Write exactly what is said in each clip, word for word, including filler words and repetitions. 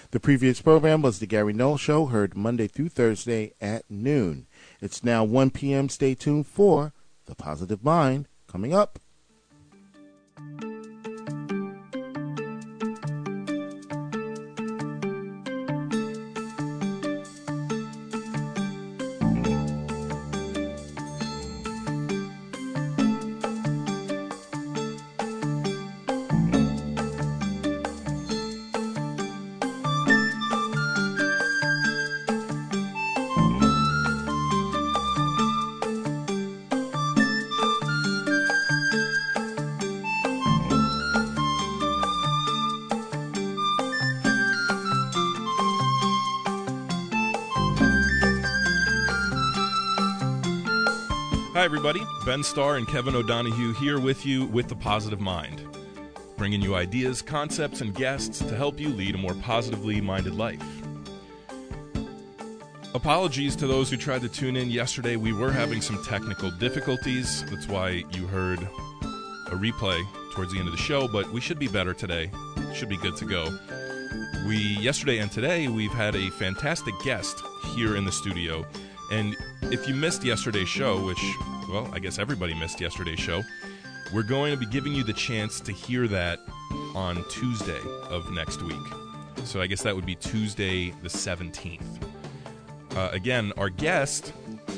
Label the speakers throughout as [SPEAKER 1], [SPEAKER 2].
[SPEAKER 1] The previous program was The Gary Null Show, heard Monday through Thursday at noon. It's now one p.m. Stay tuned for The Positive Mind coming up.
[SPEAKER 2] Hi, everybody. Ben Starr and Kevin O'Donohue here with you with The Positive Mind, bringing you ideas, concepts, and guests to help you lead a more positively minded life. Apologies to those who tried to tune in yesterday. We were having some technical difficulties. That's why you heard a replay towards the end of the show, but we should be better today. Should be good to go. We, yesterday and today, we've had a fantastic guest here in the studio. And if you missed yesterday's show, which, well, I guess everybody missed yesterday's show, we're going to be giving you the chance to hear that on Tuesday of next week. So I guess that would be Tuesday the seventeenth. Uh, again, our guest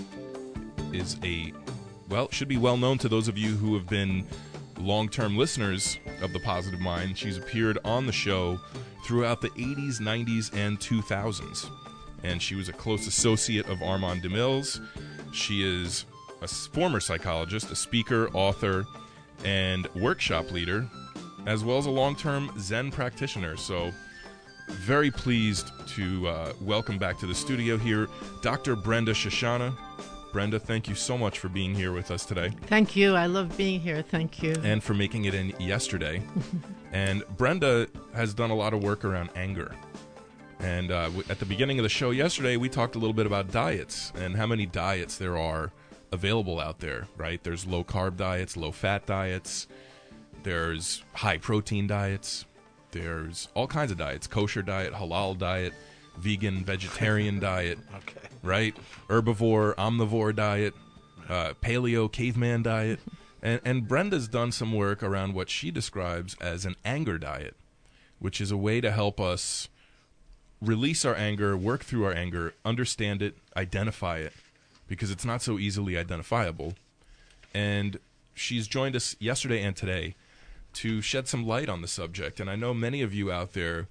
[SPEAKER 2] is a, well, should be well known to those of you who have been long-term listeners of The Positive Mind. She's appeared on the show throughout the eighties, nineties, and two thousands. And she was a close associate of Armand DeMille's. She is a former psychologist, a speaker, author, and workshop leader, as well as a long-term Zen practitioner. So very pleased to uh, welcome back to the studio here Doctor Brenda Shoshana. Brenda, thank you so much for being here with us today.
[SPEAKER 3] Thank you. I love being here. Thank you.
[SPEAKER 2] And for making it in yesterday. And Brenda has done a lot of work around anger. And uh, at the beginning of the show yesterday, we talked a little bit about diets and how many diets there are available out there, right? There's low-carb diets, low-fat diets. There's high-protein diets. There's all kinds of diets, kosher diet, halal diet, vegan, vegetarian diet,
[SPEAKER 4] okay.
[SPEAKER 2] right? Herbivore, omnivore diet, uh, paleo, caveman diet. And, and Brenda's done some work around what she describes as an anger diet, which is a way to help us release our anger, work through our anger, understand it, identify it, because it's not so easily identifiable. And she's joined us yesterday and today to shed some light on the subject. And I know many of you out there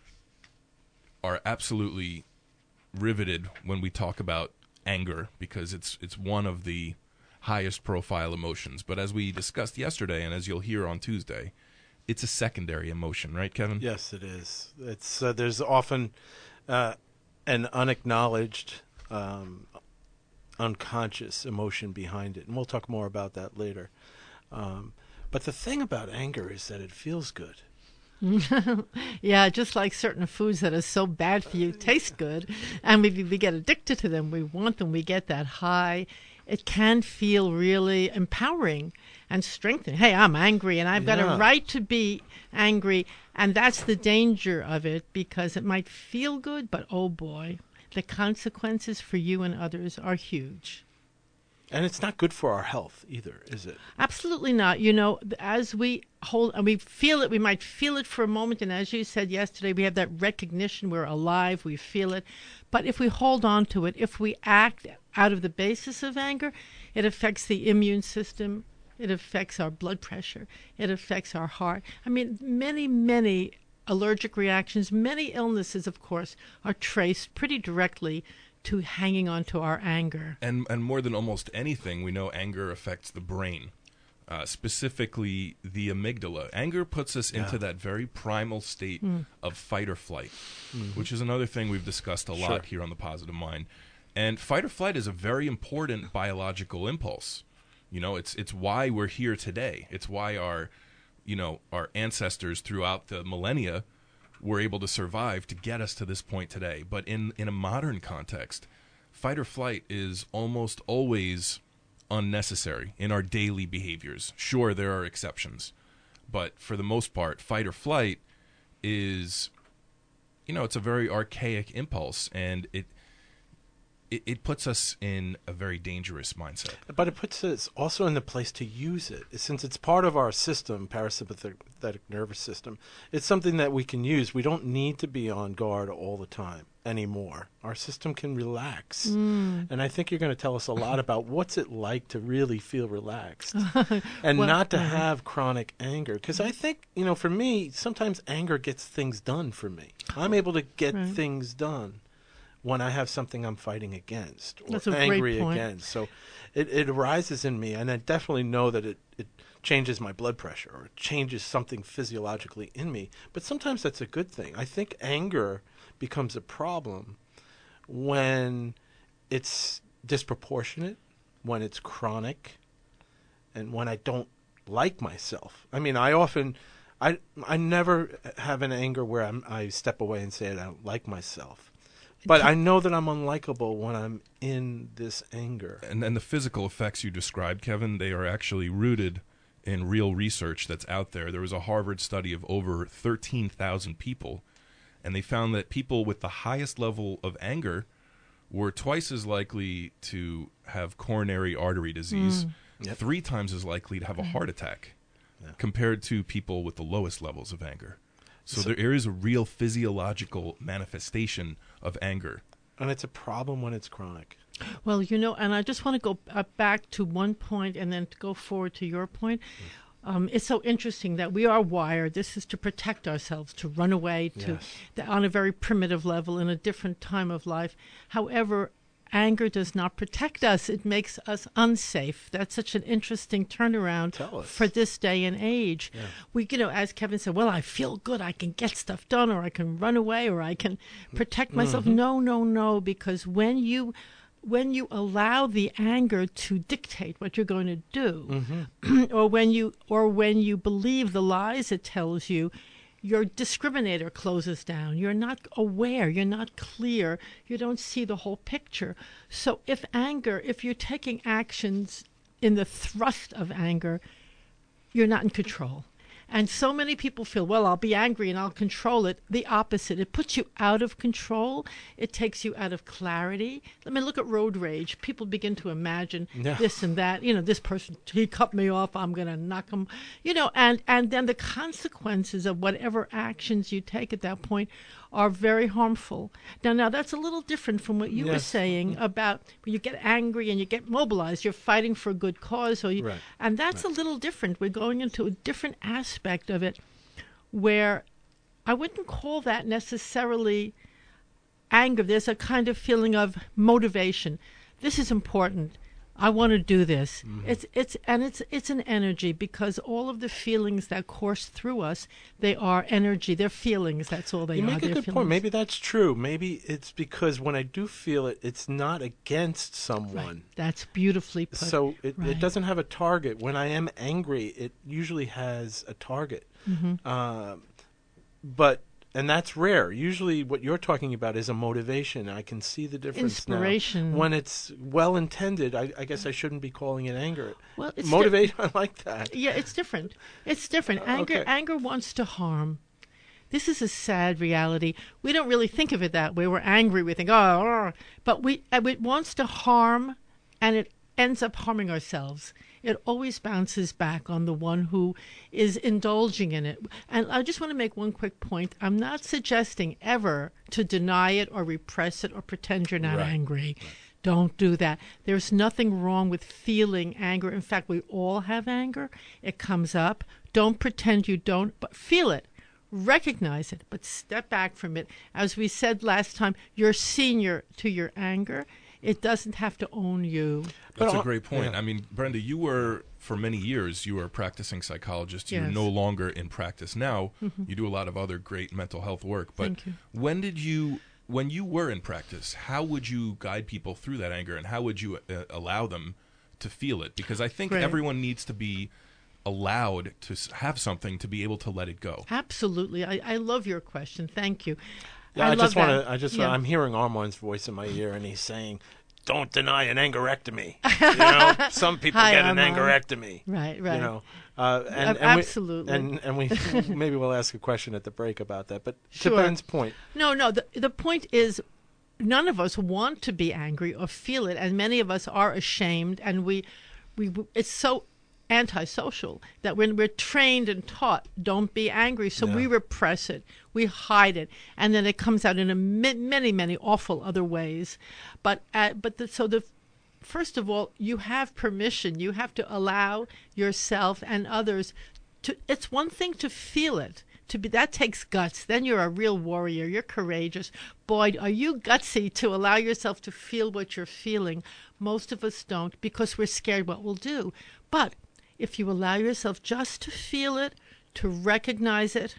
[SPEAKER 2] are absolutely riveted when we talk about anger, because it's it's one of the highest profile emotions. But as we discussed yesterday, and as you'll hear on Tuesday, it's a secondary emotion, right, Kevin?
[SPEAKER 4] Yes, it is. It's uh, there's often uh, an unacknowledged, um, unconscious emotion behind it, and we'll talk more about that later. Um, but the thing about anger is that it feels good.
[SPEAKER 3] Yeah, just like certain foods that are so bad for you taste good, and we we get addicted to them. We want them. We get that high. It can feel really empowering and strengthening. Hey, I'm angry, and I've got
[SPEAKER 4] Yeah.
[SPEAKER 3] a right to be angry, and that's the danger of it, because it might feel good, but oh boy, the consequences for you and others are huge.
[SPEAKER 4] And it's not good for our health either, is it?
[SPEAKER 3] Absolutely not. You know, as we hold and we feel it, we might feel it for a moment. And as you said yesterday, we have that recognition, we're alive, we feel it. But if we hold on to it, if we act out of the basis of anger, it affects the immune system. It affects our blood pressure. It affects our heart. I mean, many, many allergic reactions, many illnesses, of course, are traced pretty directly to hanging on to our anger.
[SPEAKER 2] And and more than almost anything, we know anger affects the brain, uh, specifically the amygdala. Anger puts us
[SPEAKER 4] Yeah.
[SPEAKER 2] into that very primal state
[SPEAKER 3] Mm.
[SPEAKER 2] of fight or flight,
[SPEAKER 4] Mhm.
[SPEAKER 2] which is another thing we've discussed a lot
[SPEAKER 4] Sure.
[SPEAKER 2] here on The Positive Mind. And fight or flight is a very important biological impulse. You know, it's it's why we're here today. It's why our, you know, our ancestors throughout the millennia were able to survive to get us to this point today. But in, in a modern context, fight or flight is almost always unnecessary in our daily behaviors. Sure, there are exceptions, but for the most part, fight or flight is you know, it's a very archaic impulse, and it, it it puts us in a very dangerous mindset.
[SPEAKER 4] But it puts us also in the place to use it. Since it's part of our system, parasympathetic nervous system, it's something that we can use. We don't need to be on guard all the time anymore. Our system can relax.
[SPEAKER 3] Mm.
[SPEAKER 4] And I think you're going to tell us a lot about what's it like to really feel relaxed and
[SPEAKER 3] Well,
[SPEAKER 4] not to
[SPEAKER 3] uh,
[SPEAKER 4] have chronic anger. Because I think, you know, for me, sometimes anger gets things done for me. I'm able to get
[SPEAKER 3] Right.
[SPEAKER 4] things done when I have something I'm fighting against or
[SPEAKER 3] That's a great
[SPEAKER 4] angry
[SPEAKER 3] point.
[SPEAKER 4] against. So it, it arises in me, and I definitely know that it, it changes my blood pressure or it changes something physiologically in me. But sometimes that's a good thing. I think anger becomes a problem when it's disproportionate, when it's chronic, and when I don't like myself. I mean, I often, I I never have an anger where I'm, I step away and say I don't like myself. But I know that I'm unlikable when I'm in this anger.
[SPEAKER 2] And then the physical effects you described, Kevin, they are actually rooted in real research that's out there. There was a Harvard study of over thirteen thousand people, and they found that people with the highest level of anger were twice as likely to have coronary artery disease,
[SPEAKER 3] Mm.
[SPEAKER 4] Yep.
[SPEAKER 2] three times as likely to have a heart attack,
[SPEAKER 4] Yeah.
[SPEAKER 2] compared to people with the lowest levels of anger. So,
[SPEAKER 4] So-
[SPEAKER 2] there is a real physiological manifestation of anger.
[SPEAKER 4] And it's a problem when it's chronic.
[SPEAKER 3] Well, you know, and I just want to go uh, back to one point and then to go forward to your point. Um, it's so interesting that we are wired. This is to protect ourselves, to run away, to
[SPEAKER 4] Yes.
[SPEAKER 3] the, on a very primitive level in a different time of life. However, anger does not protect us. It makes us unsafe. That's such an interesting turnaround
[SPEAKER 4] Tell us.
[SPEAKER 3] for this day and age.
[SPEAKER 4] Yeah.
[SPEAKER 3] We, you know, as Kevin said, well, I feel good. I can get stuff done, or I can run away, or I can protect myself.
[SPEAKER 4] Mm-hmm.
[SPEAKER 3] No, no, no, because when you when you allow the anger to dictate what you're going to do,
[SPEAKER 4] Mm-hmm.
[SPEAKER 3] or when you or when you believe the lies it tells you, your discriminator closes down. You're not aware. You're not clear. You don't see the whole picture. So if anger, if you're taking actions in the thrust of anger, you're not in control. And so many people feel, well, I'll be angry and I'll control it. The opposite. It puts you out of control. It takes you out of clarity. I mean, look at road rage. People begin to imagine
[SPEAKER 4] Yeah.
[SPEAKER 3] this and that. You know, this person, he cut me off. I'm going to knock him. You know, and, and then the consequences of whatever actions you take at that point are very harmful. Now, now that's a little different from what you were
[SPEAKER 4] Yes.
[SPEAKER 3] saying about when you get angry and you get mobilized. You're fighting for a good cause. Or you,
[SPEAKER 4] Right.
[SPEAKER 3] And that's a little different. We're going into a different aspect of it where I wouldn't call that necessarily anger. There's a kind of feeling of motivation. This is important. I want to do this.
[SPEAKER 4] Mm-hmm.
[SPEAKER 3] It's it's and it's it's an energy, because all of the feelings that course through us, they are energy. They're feelings. That's all they
[SPEAKER 4] You
[SPEAKER 3] are.
[SPEAKER 4] make a
[SPEAKER 3] They're
[SPEAKER 4] good
[SPEAKER 3] feelings.
[SPEAKER 4] point. Maybe that's true. Maybe it's because when I do feel it, it's not against someone.
[SPEAKER 3] Right. That's beautifully put.
[SPEAKER 4] So it,
[SPEAKER 3] Right.
[SPEAKER 4] it doesn't have a target. When I am angry, it usually has a target.
[SPEAKER 3] Mm-hmm.
[SPEAKER 4] Um, but and that's rare. Usually, what you're talking about is a motivation. I can see the difference now.
[SPEAKER 3] Inspiration.
[SPEAKER 4] When it's well intended, I, I guess I shouldn't be calling it anger.
[SPEAKER 3] Well, it's
[SPEAKER 4] Motivate. I like that.
[SPEAKER 3] Yeah, it's different. It's different.
[SPEAKER 4] Uh,
[SPEAKER 3] Anger
[SPEAKER 4] okay.
[SPEAKER 3] anger wants to harm. This is a sad reality. We don't really think of it that way. We're angry. We think, oh, argh." But we uh, it wants to harm, and it ends up harming ourselves. It always bounces back on the one who is indulging in it. And I just want to make one quick point. I'm not suggesting ever to deny it or repress it or pretend you're not
[SPEAKER 4] Right.
[SPEAKER 3] angry. Don't do that. There's nothing wrong with feeling anger. In fact, we all have anger. It comes up. Don't pretend you don't, but feel it. Recognize it, but step back from it. As we said last time, you're senior to your anger. It doesn't have to own you.
[SPEAKER 2] That's
[SPEAKER 4] But,
[SPEAKER 2] a
[SPEAKER 4] uh,
[SPEAKER 2] great point.
[SPEAKER 4] yeah.
[SPEAKER 2] I mean, Brenda, you were, for many years, you were a practicing psychologist. You're
[SPEAKER 3] Yes.
[SPEAKER 2] no longer in practice now. You do a lot of other great mental health work. But
[SPEAKER 3] Thank you.
[SPEAKER 2] when did you, when you were in practice, how would you guide people through that anger, and how would you uh, allow them to feel it? Because I think
[SPEAKER 3] Right.
[SPEAKER 2] everyone needs to be allowed to s- have something to be able to let it go.
[SPEAKER 3] Absolutely. I, I love your question. Thank you.
[SPEAKER 4] Yeah, I,
[SPEAKER 3] love
[SPEAKER 4] just want
[SPEAKER 3] that.
[SPEAKER 4] to. I just.
[SPEAKER 3] Yeah.
[SPEAKER 4] I'm hearing Armand's voice in my ear, and he's saying, don't deny an angerectomy. You know, some people
[SPEAKER 3] Hi,
[SPEAKER 4] get an
[SPEAKER 3] Armand.
[SPEAKER 4] angerectomy.
[SPEAKER 3] Right, right.
[SPEAKER 4] You know, uh, and,
[SPEAKER 3] Uh,
[SPEAKER 4] and we-
[SPEAKER 3] absolutely.
[SPEAKER 4] and and we maybe we'll ask a question at the break about that. But
[SPEAKER 3] Sure.
[SPEAKER 4] to Ben's point,
[SPEAKER 3] No, no. The, the point is, none of us want to be angry or feel it, and many of us are ashamed, and we, we, it's so antisocial that when we're trained and taught, don't be angry, so
[SPEAKER 4] Yeah.
[SPEAKER 3] we repress it, we hide it, and then it comes out in a mi- many, many awful other ways. But, uh, but the, so the. First of all, you have permission. You have to allow yourself and others to. It's one thing to feel it. To be that takes guts. Then you're a real warrior. You're courageous. Boy, are you gutsy to allow yourself to feel what you're feeling. Most of us don't because we're scared what we'll do. But if you allow yourself just to feel it, to recognize it,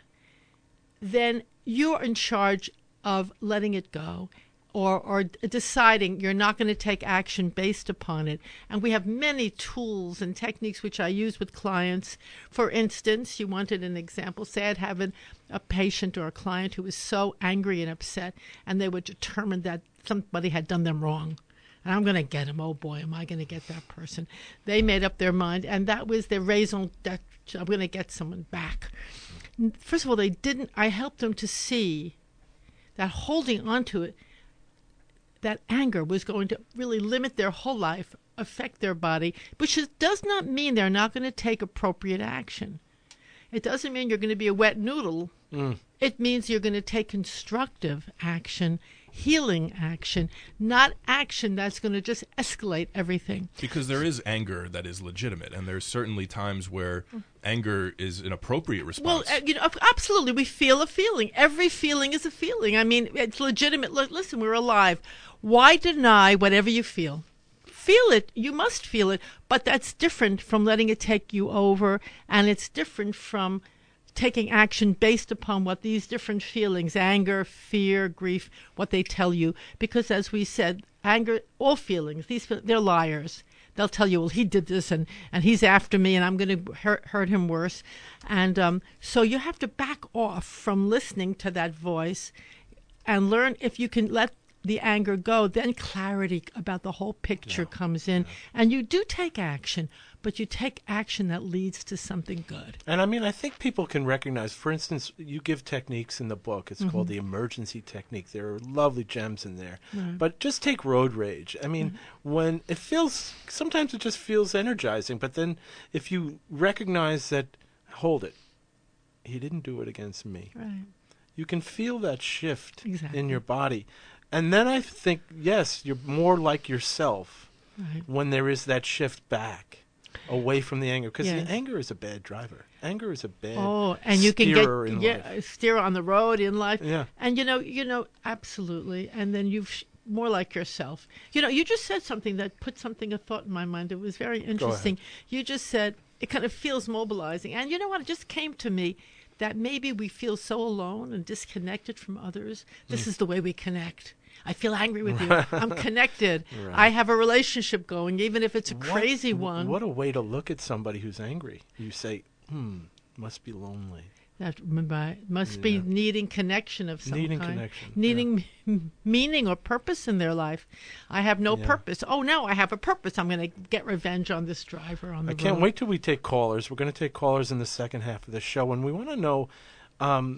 [SPEAKER 3] then you're in charge of letting it go. Or, or deciding you're not going to take action based upon it. And we have many tools and techniques which I use with clients. For instance, you wanted an example. Say I'd have an, a patient or a client who was so angry and upset, and they were determined that somebody had done them wrong. And I'm going to get him. Oh, boy, am I going to get that person. They made up their mind, and that was their raison d'etre. I'm going to get someone back. First of all, they didn't. I helped them to see that holding on to it, that anger was going to really limit their whole life, affect their body, which is, does not mean they're not going to take appropriate action. It doesn't mean you're going to be a wet noodle.
[SPEAKER 4] Mm.
[SPEAKER 3] It means you're going to take constructive action, healing action, not action that's going to just escalate everything.
[SPEAKER 2] Because there is anger that is legitimate, and there's certainly times where anger is an appropriate response.
[SPEAKER 3] Well, uh, you know, absolutely, we feel a feeling. Every feeling is a feeling. I mean, it's legitimate. L- listen, we're alive. Why deny whatever you feel? Feel it. You must feel it. But that's different from letting it take you over, and it's different from taking action based upon what these different feelings, anger, fear, grief, what they tell you. Because as we said, anger, all feelings, these feel- they're liars. They'll tell you, well, he did this, and, and he's after me, and I'm going to hurt, hurt him worse. And um, so you have to back off from listening to that voice and learn if you can let the anger go, then clarity about the whole picture
[SPEAKER 4] Yeah.
[SPEAKER 3] comes in.
[SPEAKER 4] Yeah.
[SPEAKER 3] And you do take action, but you take action that leads to something good.
[SPEAKER 4] And I mean, I think people can recognize, for instance, you give techniques in the book. It's
[SPEAKER 3] Mm-hmm.
[SPEAKER 4] called the emergency technique. There are lovely gems in there.
[SPEAKER 3] Right.
[SPEAKER 4] But just take road rage. I mean,
[SPEAKER 3] Mm-hmm.
[SPEAKER 4] when it feels, sometimes it just feels energizing. But then if you recognize that, hold it, he didn't do it against me.
[SPEAKER 3] Right.
[SPEAKER 4] You can feel that shift
[SPEAKER 3] Exactly.
[SPEAKER 4] in your body. And then I think, yes, you're more like yourself
[SPEAKER 3] Right.
[SPEAKER 4] when there is that shift back away from the anger. Because
[SPEAKER 3] Yes.
[SPEAKER 4] anger is a bad driver. Anger is a bad
[SPEAKER 3] Oh, and you can
[SPEAKER 4] steerer
[SPEAKER 3] get
[SPEAKER 4] in
[SPEAKER 3] yeah,
[SPEAKER 4] life.
[SPEAKER 3] steer on the road in life.
[SPEAKER 4] Yeah.
[SPEAKER 3] And you know, you know, absolutely. And then you've sh- more like yourself. You know, you just said something that put something a thought in my mind. It was very interesting. You just said it kind of feels mobilizing. And you know what? It just came to me that maybe we feel so alone and disconnected from others. This
[SPEAKER 4] Mm.
[SPEAKER 3] is the way we connect. I feel angry with you. I'm connected.
[SPEAKER 4] Right.
[SPEAKER 3] I have a relationship going, even if it's a
[SPEAKER 4] What-
[SPEAKER 3] crazy one.
[SPEAKER 4] What a way to look at somebody who's angry. You say, hmm, must be lonely.
[SPEAKER 3] That m- must be
[SPEAKER 4] Yeah.
[SPEAKER 3] needing connection of some
[SPEAKER 4] Needing
[SPEAKER 3] kind.
[SPEAKER 4] connection,
[SPEAKER 3] Needing m- meaning or purpose in their life. I have no
[SPEAKER 4] Yeah.
[SPEAKER 3] purpose. Oh, no, I have a purpose. I'm going to get revenge on this driver on the
[SPEAKER 4] I can't
[SPEAKER 3] road.
[SPEAKER 4] wait till we take callers. We're going to take callers in the second half of the show, and we want to know um,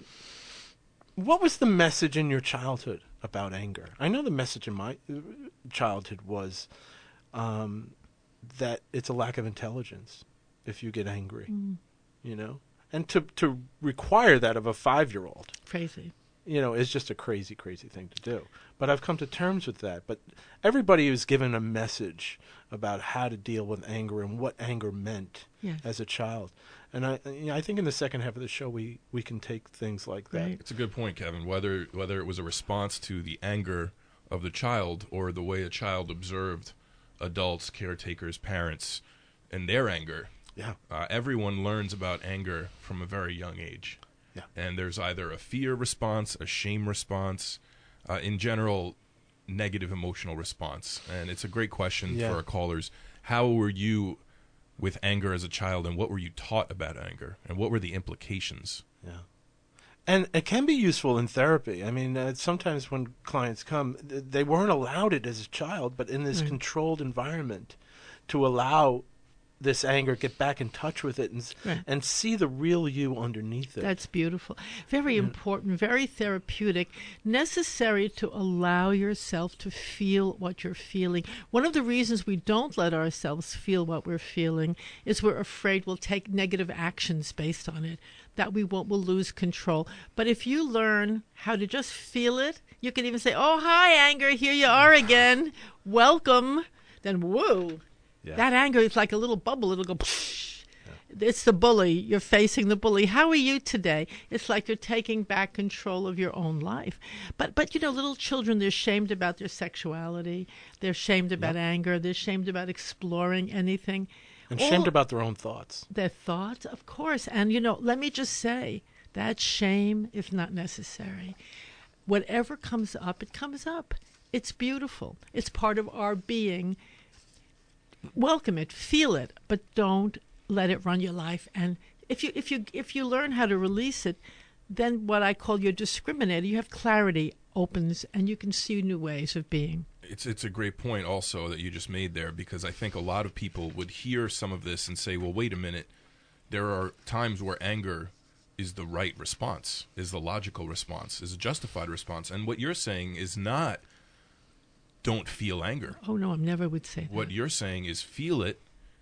[SPEAKER 4] what was the message in your childhood about anger? I know the message in my uh, childhood was um, that it's a lack of intelligence if you get angry,
[SPEAKER 3] Mm,
[SPEAKER 4] you know? And to, to require that of a five-year-old,
[SPEAKER 3] crazy.
[SPEAKER 4] you know, is just a crazy, crazy thing to do. But I've come to terms with that. But everybody was given a message about how to deal with anger and what anger meant
[SPEAKER 3] Yes.
[SPEAKER 4] as a child. And I, you know, I think in the second half of the show we, we can take things like that.
[SPEAKER 3] Right.
[SPEAKER 2] It's a good point, Kevin. Whether whether it was a response to the anger of the child or the way a child observed adults, caretakers, parents, and their anger,
[SPEAKER 4] Yeah.
[SPEAKER 2] uh, everyone learns about anger from a very young age.
[SPEAKER 4] Yeah.
[SPEAKER 2] And there's either a fear response, a shame response, uh, in general, negative emotional response. And it's a great question
[SPEAKER 4] Yeah.
[SPEAKER 2] for our callers. How were you with anger as a child, and what were you taught about anger, and what were the implications?
[SPEAKER 4] Yeah. And it can be useful in therapy. I mean, uh, sometimes when clients come, th- they weren't allowed it as a child, but in this
[SPEAKER 3] Right.
[SPEAKER 4] controlled environment, to allow this anger, get back in touch with it, and s-
[SPEAKER 3] Right.
[SPEAKER 4] and see the real you underneath it.
[SPEAKER 3] That's beautiful. Very important, very therapeutic, necessary to allow yourself to feel what you're feeling. One of the reasons we don't let ourselves feel what we're feeling is we're afraid we'll take negative actions based on it, that we won't, will lose control. But if you learn how to just feel it, you can even say, oh, hi, anger, here you are again. Welcome. Then, whoa.
[SPEAKER 4] Yeah.
[SPEAKER 3] That anger is like a little bubble. It'll go, psh. It's the bully. You're facing the bully. How are you today? It's like you're taking back control of your own life. But, but you know, little children, they're shamed about their sexuality. They're shamed about
[SPEAKER 4] Yep.
[SPEAKER 3] anger. They're shamed about exploring anything.
[SPEAKER 4] And
[SPEAKER 3] All
[SPEAKER 4] shamed about their own thoughts.
[SPEAKER 3] their thoughts, of course. And, you know, let me just say, that shame is not necessary. Whatever comes up, it comes up. It's beautiful. It's part of our being. Welcome it, feel it, but don't let it run your life. And if you if you if you learn how to release it, then what I call your discriminator, you have clarity opens, and you can see new ways of being.
[SPEAKER 2] It's it's a great point also that you just made there, because I think a lot of people would hear some of this and say, well, wait a minute, there are times where anger is the right response, is the logical response, is a justified response. And what you're saying is not don't feel anger.
[SPEAKER 3] Oh no, I never would say that.
[SPEAKER 2] What you're saying is feel it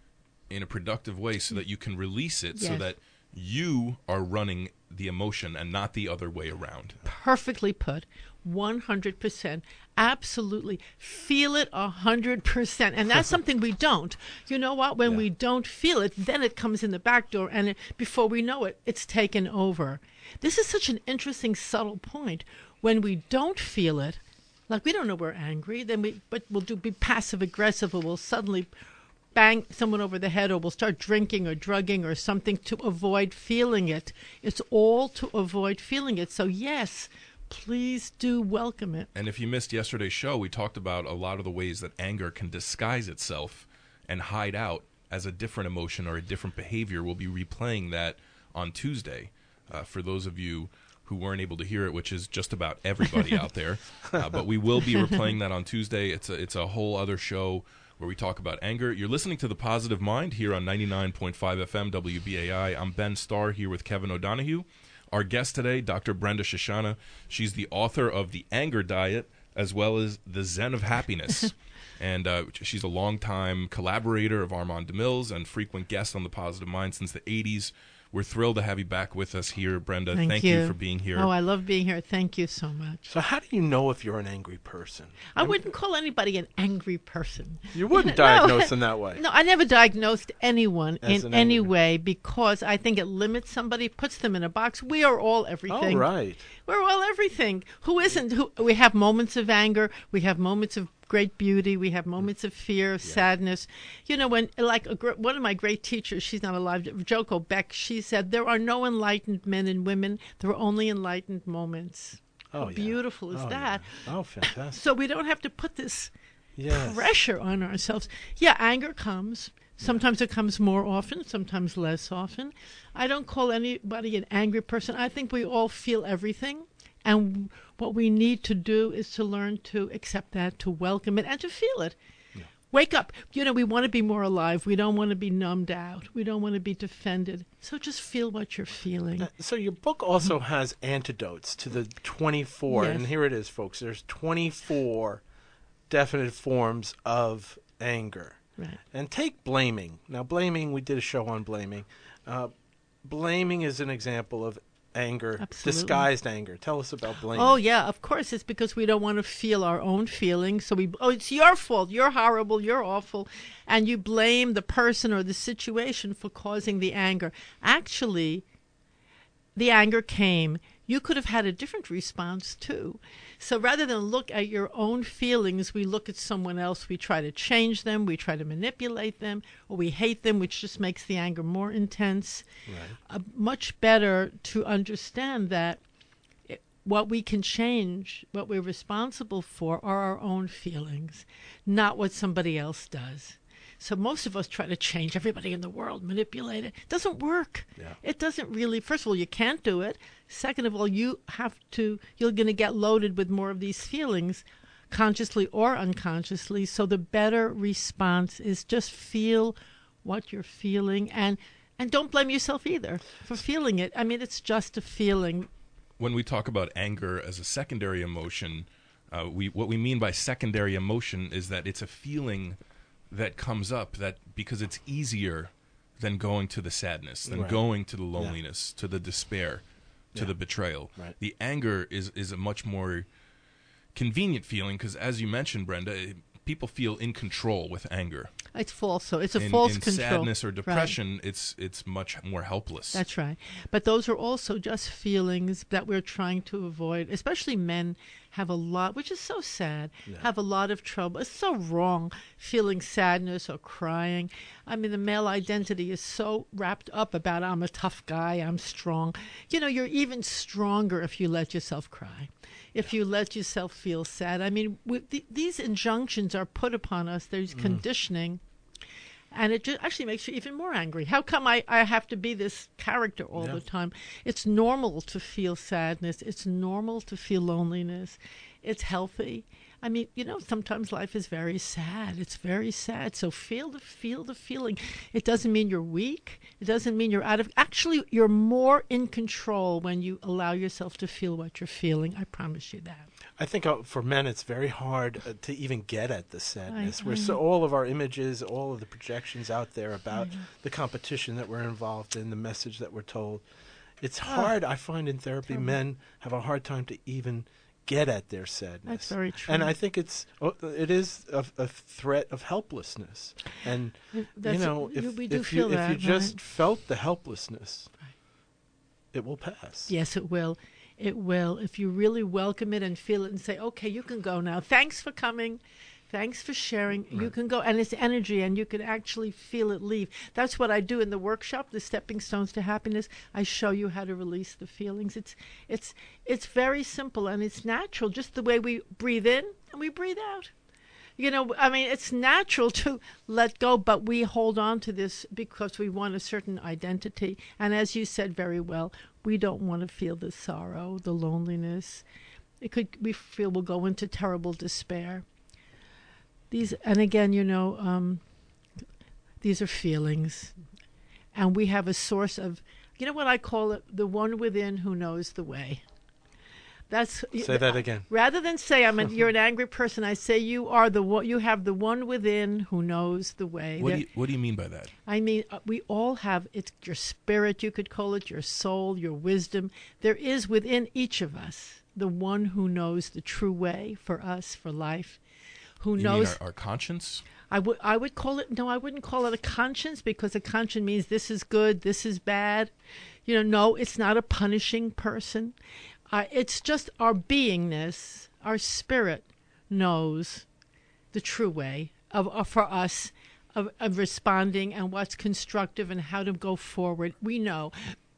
[SPEAKER 2] in a productive way so that you can release it, so
[SPEAKER 3] Yes.
[SPEAKER 2] that you are running the emotion and not the other way around.
[SPEAKER 3] Perfectly put. one hundred percent. Absolutely. Feel it one hundred percent. And that's something we don't. You know what? When
[SPEAKER 4] Yeah.
[SPEAKER 3] we don't feel it, then it comes in the back door, and it, before we know it, it's taken over. This is such an interesting, subtle point. When we don't feel it, like we don't know we're angry, then we, but we'll do be passive aggressive, or we'll suddenly bang someone over the head, or we'll start drinking or drugging or something to avoid feeling it. It's all to avoid feeling it. So yes, please do welcome it.
[SPEAKER 2] And if you missed yesterday's show, we talked about a lot of the ways that anger can disguise itself and hide out as a different emotion or a different behavior. We'll be replaying that on Tuesday. Uh, for those of you who weren't able to hear it, which is just about everybody out there. Uh, but we will be replaying that on Tuesday. It's a, it's a whole other show where we talk about anger. You're listening to The Positive Mind here on ninety-nine point five F M W B A I. I'm Ben Starr here with Kevin O'Donohue. Our guest today, Doctor Brenda Shoshana. She's the author of The Anger Diet as well as The Zen of Happiness. And uh, she's a longtime collaborator of Armand DeMille's and frequent guest on The Positive Mind since the eighties. We're thrilled to have you back with us here, Brenda.
[SPEAKER 3] Thank,
[SPEAKER 2] Thank
[SPEAKER 3] you.
[SPEAKER 2] you for being here.
[SPEAKER 3] Oh, I love being here. Thank you so much.
[SPEAKER 4] So how do you know if you're an angry person?
[SPEAKER 3] I wouldn't call anybody an angry person.
[SPEAKER 4] You wouldn't
[SPEAKER 3] No,
[SPEAKER 4] diagnose in that way.
[SPEAKER 3] No, I never diagnosed anyone
[SPEAKER 4] As
[SPEAKER 3] in
[SPEAKER 4] an
[SPEAKER 3] any
[SPEAKER 4] angry-
[SPEAKER 3] way, because I think it limits somebody, puts them in a box. We are all everything.
[SPEAKER 4] Oh, right.
[SPEAKER 3] We're all everything. Who isn't? Who, we have moments of anger. We have moments of great beauty. We have moments of fear, of sadness. You know, when, like, a, gr- one of my great teachers, she's not alive, Joko Beck, she said, there are no enlightened men and women. There are only enlightened moments.
[SPEAKER 4] Oh,
[SPEAKER 3] How
[SPEAKER 4] yeah.
[SPEAKER 3] beautiful is
[SPEAKER 4] Oh,
[SPEAKER 3] that?
[SPEAKER 4] yeah. Oh, fantastic.
[SPEAKER 3] So we don't have to put this
[SPEAKER 4] Yes.
[SPEAKER 3] pressure on ourselves. Yeah, anger comes. Sometimes it comes more often, sometimes less often. I don't call anybody an angry person. I think we all feel everything. And what we need to do is to learn to accept that, to welcome it, and to feel it. Wake up. You know, we want to be more alive. We don't want to be numbed out. We don't want to be defended. So just feel what you're feeling.
[SPEAKER 4] Uh, So your book also has antidotes to the twenty-four,
[SPEAKER 3] Yes.
[SPEAKER 4] and here it is, folks. There's twenty-four definite forms of anger.
[SPEAKER 3] Right.
[SPEAKER 4] And take blaming. Now, blaming, we did a show on blaming. Uh, blaming is an example of anger,
[SPEAKER 3] Absolutely.
[SPEAKER 4] disguised anger. Tell us about blaming.
[SPEAKER 3] Oh, yeah, of course. It's because we don't want to feel our own feelings. So we, oh, it's your fault. You're horrible. You're awful. And you blame the person or the situation for causing the anger. Actually, the anger came. You could have had a different response, too. So rather than look at your own feelings, we look at someone else. We try to change them. We try to manipulate them. Or we hate them, which just makes the anger more intense.
[SPEAKER 4] Right.
[SPEAKER 3] Uh, much better to understand that it, what we can change, what we're responsible for, are our own feelings, not what somebody else does. So most of us try to change everybody in the world, manipulate it. It doesn't work.
[SPEAKER 4] Yeah.
[SPEAKER 3] It doesn't really. First of all, you can't do it. Second of all, you have to. You're going to get loaded with more of these feelings, consciously or unconsciously. So the better response is just feel what you're feeling, and and don't blame yourself either for feeling it. I mean, it's just a feeling.
[SPEAKER 2] When we talk about anger as a secondary emotion, uh, we what we mean by secondary emotion is that it's a feeling that comes up that because it's easier than going to the sadness, than
[SPEAKER 4] Right.
[SPEAKER 2] going to the loneliness, yeah. to the despair, to
[SPEAKER 4] Yeah.
[SPEAKER 2] the betrayal.
[SPEAKER 4] Right.
[SPEAKER 2] The anger is, is a much more convenient feeling because, as you mentioned, Brenda, people feel in control with anger.
[SPEAKER 3] It's false. So it's a
[SPEAKER 2] in,
[SPEAKER 3] false
[SPEAKER 2] in
[SPEAKER 3] control.
[SPEAKER 2] sadness or
[SPEAKER 3] Right.
[SPEAKER 2] depression, it's it's much more helpless.
[SPEAKER 3] That's right. But those are also just feelings that we're trying to avoid. Especially men have a lot, which is so sad,
[SPEAKER 4] Yeah.
[SPEAKER 3] have a lot of trouble. It's so wrong feeling sadness or crying. I mean, the male identity is so wrapped up about I'm a tough guy, I'm strong. You know, you're even stronger if you let yourself cry, if you let yourself feel sad. I mean, we, th- these injunctions are put upon us. There's
[SPEAKER 4] Mm.
[SPEAKER 3] conditioning. And it just actually makes you even more angry. How come I, I have to be this character all
[SPEAKER 4] Yeah.
[SPEAKER 3] the time? It's normal to feel sadness. It's normal to feel loneliness. It's healthy. I mean, you know, sometimes life is very sad. It's very sad. So feel the feel the feeling. It doesn't mean you're weak. It doesn't mean you're out of. Actually, you're more in control when you allow yourself to feel what you're feeling. I promise you that.
[SPEAKER 4] I think uh, for men, it's very hard uh, to even get at the sadness.
[SPEAKER 3] I
[SPEAKER 4] We're so
[SPEAKER 3] know.
[SPEAKER 4] all of our images, all of the projections out there about the competition that we're involved in, the message that we're told. It's hard. I find in therapy,
[SPEAKER 3] terrible.
[SPEAKER 4] men have a hard time to even get at their sadness.
[SPEAKER 3] That's very true.
[SPEAKER 4] And I think it's oh, it is a, a threat of helplessness. And
[SPEAKER 3] That's-
[SPEAKER 4] you know, if,
[SPEAKER 3] we do
[SPEAKER 4] if you
[SPEAKER 3] feel
[SPEAKER 4] if
[SPEAKER 3] that,
[SPEAKER 4] you just
[SPEAKER 3] right?
[SPEAKER 4] felt the helplessness, it will pass.
[SPEAKER 3] Yes, it will. It will. If you really welcome it and feel it and say, okay, you can go now. Thanks for coming. Thanks for sharing. You can go. And it's energy, and you can actually feel it leave. That's what I do in the workshop, the Stepping Stones to Happiness. I show you how to release the feelings. It's it's it's very simple, and it's natural, just the way we breathe in and we breathe out. You know, I mean, it's natural to let go, but we hold on to this because we want a certain identity. And as you said very well, we don't want to feel the sorrow, the loneliness. It could, we feel we'll go into terrible despair. These, and again, you know, um, these are feelings. And we have a source of, you know what I call it? The one within who knows the way. That's
[SPEAKER 4] Say that again.
[SPEAKER 3] Rather than say I'm an, you're an angry person, I say you are the one. You have the one within who knows the way.
[SPEAKER 2] What
[SPEAKER 3] That-
[SPEAKER 2] do you What do you mean by that?
[SPEAKER 3] I mean, uh, we all have it's your spirit. You could call it your soul, your wisdom. There is within each of us the one who knows the true way for us, for life. Who
[SPEAKER 2] You
[SPEAKER 3] knows?
[SPEAKER 2] mean our, our conscience?
[SPEAKER 3] I would I would call it no, I wouldn't call it a conscience because a conscience means this is good, this is bad. You know, no, it's not a punishing person. Uh, it's just our beingness, our spirit knows the true way of, of for us of, of responding and what's constructive and how to go forward. We know.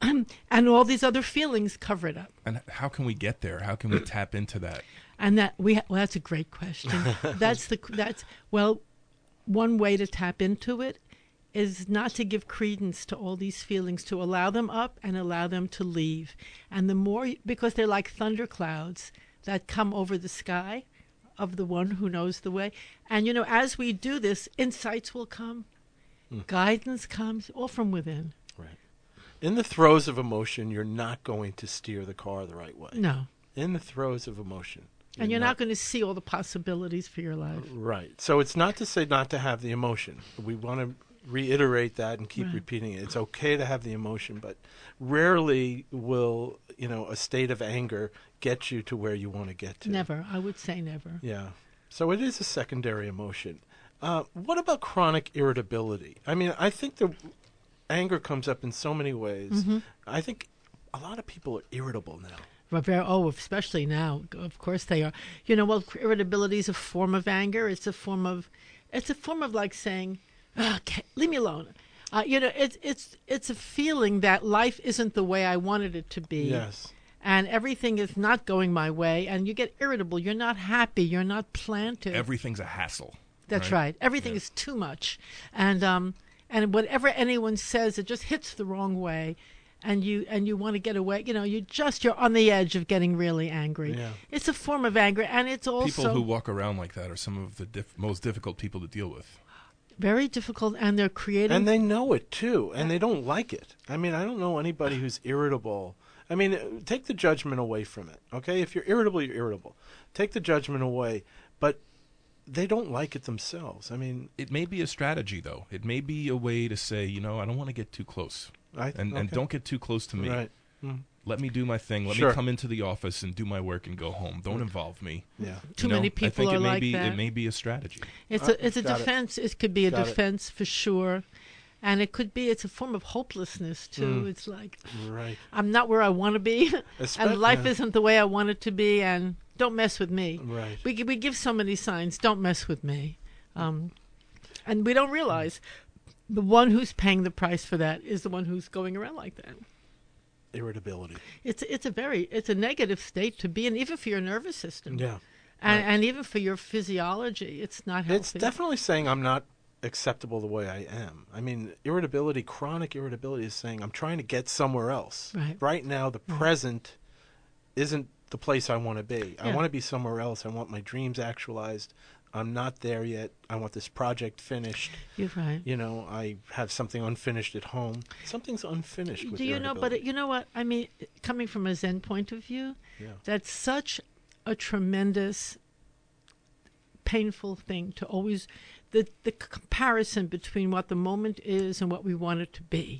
[SPEAKER 3] And all these other feelings cover it up.
[SPEAKER 2] And how can we get there? How can we tap into that?
[SPEAKER 3] And that we ha- well, that's a great question. that's the that's well, one way to tap into it is not to give credence to all these feelings, to allow them up and allow them to leave. And the more, because they're like thunderclouds that come over the sky of the one who knows the way. And, you know, as we do this, insights will come,
[SPEAKER 4] Mm.
[SPEAKER 3] guidance comes, all from within.
[SPEAKER 4] Right. In the throes of emotion, you're not going to steer the car the right way.
[SPEAKER 3] No.
[SPEAKER 4] In the throes of emotion.
[SPEAKER 3] And you're not going to see all the possibilities for your life.
[SPEAKER 4] Right. So it's not to say not to have the emotion. We want to reiterate that and keep
[SPEAKER 3] Right.
[SPEAKER 4] repeating it. It's okay to have the emotion, but rarely will, you know, a state of anger get you to where you want to get to.
[SPEAKER 3] Never. I would say never.
[SPEAKER 4] Yeah. So it is a secondary emotion. Uh, what about chronic irritability? I mean, I think the anger comes up in so many ways.
[SPEAKER 3] Mm-hmm.
[SPEAKER 4] I think a lot of people are irritable now.
[SPEAKER 3] But very, oh, especially now. Of course they are. You know, well, irritability is a form of anger. It's a form of, it's a form of like saying, okay, leave me alone. Uh, you know, it's it's it's a feeling that life isn't the way I wanted it to be.
[SPEAKER 4] Yes.
[SPEAKER 3] And everything is not going my way, and you get irritable. You're not happy. You're not planted.
[SPEAKER 2] Everything's a hassle.
[SPEAKER 3] That's
[SPEAKER 2] right?
[SPEAKER 3] right. Everything
[SPEAKER 2] Yeah.
[SPEAKER 3] is too much, and um, and whatever anyone says, it just hits the wrong way, and you and you want to get away. You know, you just you're on the edge of getting really angry.
[SPEAKER 4] Yeah.
[SPEAKER 3] It's a form of anger, and it's also
[SPEAKER 2] People who walk around like that are some of the diff- most difficult people to deal with.
[SPEAKER 3] very difficult, and they're creating.
[SPEAKER 4] And they know it too, and they don't like it. I mean, I don't know anybody who's irritable. I mean, uh, take the judgment away from it, okay? If you're irritable, you're irritable. Take the judgment away, but they don't like it themselves. I mean,
[SPEAKER 2] It may be a strategy, though. It may be a way to say, you know, I don't want to get too close,
[SPEAKER 4] I
[SPEAKER 2] and and
[SPEAKER 4] okay.
[SPEAKER 2] don't get too close to me.
[SPEAKER 4] Right. Mm.
[SPEAKER 2] Let me do my thing. Let
[SPEAKER 4] Sure.
[SPEAKER 2] me come into the office and do my work and go home. Don't involve me.
[SPEAKER 4] Yeah.
[SPEAKER 3] Too
[SPEAKER 2] You know,
[SPEAKER 3] many
[SPEAKER 2] I
[SPEAKER 3] people
[SPEAKER 2] think
[SPEAKER 3] are
[SPEAKER 2] it may
[SPEAKER 3] like
[SPEAKER 2] be,
[SPEAKER 3] that.
[SPEAKER 2] It may be a strategy.
[SPEAKER 3] It's
[SPEAKER 4] Uh,
[SPEAKER 3] a it's a
[SPEAKER 4] got it.
[SPEAKER 3] defense. It. could be a
[SPEAKER 4] Got it.
[SPEAKER 3] defense for sure, and it could be it's a form of hopelessness too.
[SPEAKER 4] Mm.
[SPEAKER 3] It's like
[SPEAKER 4] Right.
[SPEAKER 3] I'm not where I want to be,
[SPEAKER 4] Espe-
[SPEAKER 3] and life
[SPEAKER 4] yeah.
[SPEAKER 3] isn't the way I want it to be, and don't mess with me.
[SPEAKER 4] Right.
[SPEAKER 3] We gi- we give so many signs. Don't mess with me, um, and we don't realize the one who's paying the price for that is the one who's going around like that.
[SPEAKER 4] Irritability.
[SPEAKER 3] It's it's a very it's a negative state to be in, even for your nervous system,
[SPEAKER 4] Yeah.
[SPEAKER 3] and,
[SPEAKER 4] right.
[SPEAKER 3] and even for your physiology. It's not healthy.
[SPEAKER 4] It's definitely saying I'm not acceptable the way I am. I mean, irritability, chronic irritability is saying I'm trying to get somewhere else.
[SPEAKER 3] Right.
[SPEAKER 4] now, the present isn't the place I want to be. I
[SPEAKER 3] Yeah.
[SPEAKER 4] want to be somewhere else. I want my dreams actualized. I'm not there yet. I want this project finished.
[SPEAKER 3] You're right.
[SPEAKER 4] You know, I have something unfinished at home. Something's unfinished with
[SPEAKER 3] Do you know? But
[SPEAKER 4] irritability.
[SPEAKER 3] it, you know what I mean. Coming from a Zen point of view,
[SPEAKER 4] Yeah.
[SPEAKER 3] that's such a tremendous, painful thing to always the the comparison between what the moment is and what we want it to be,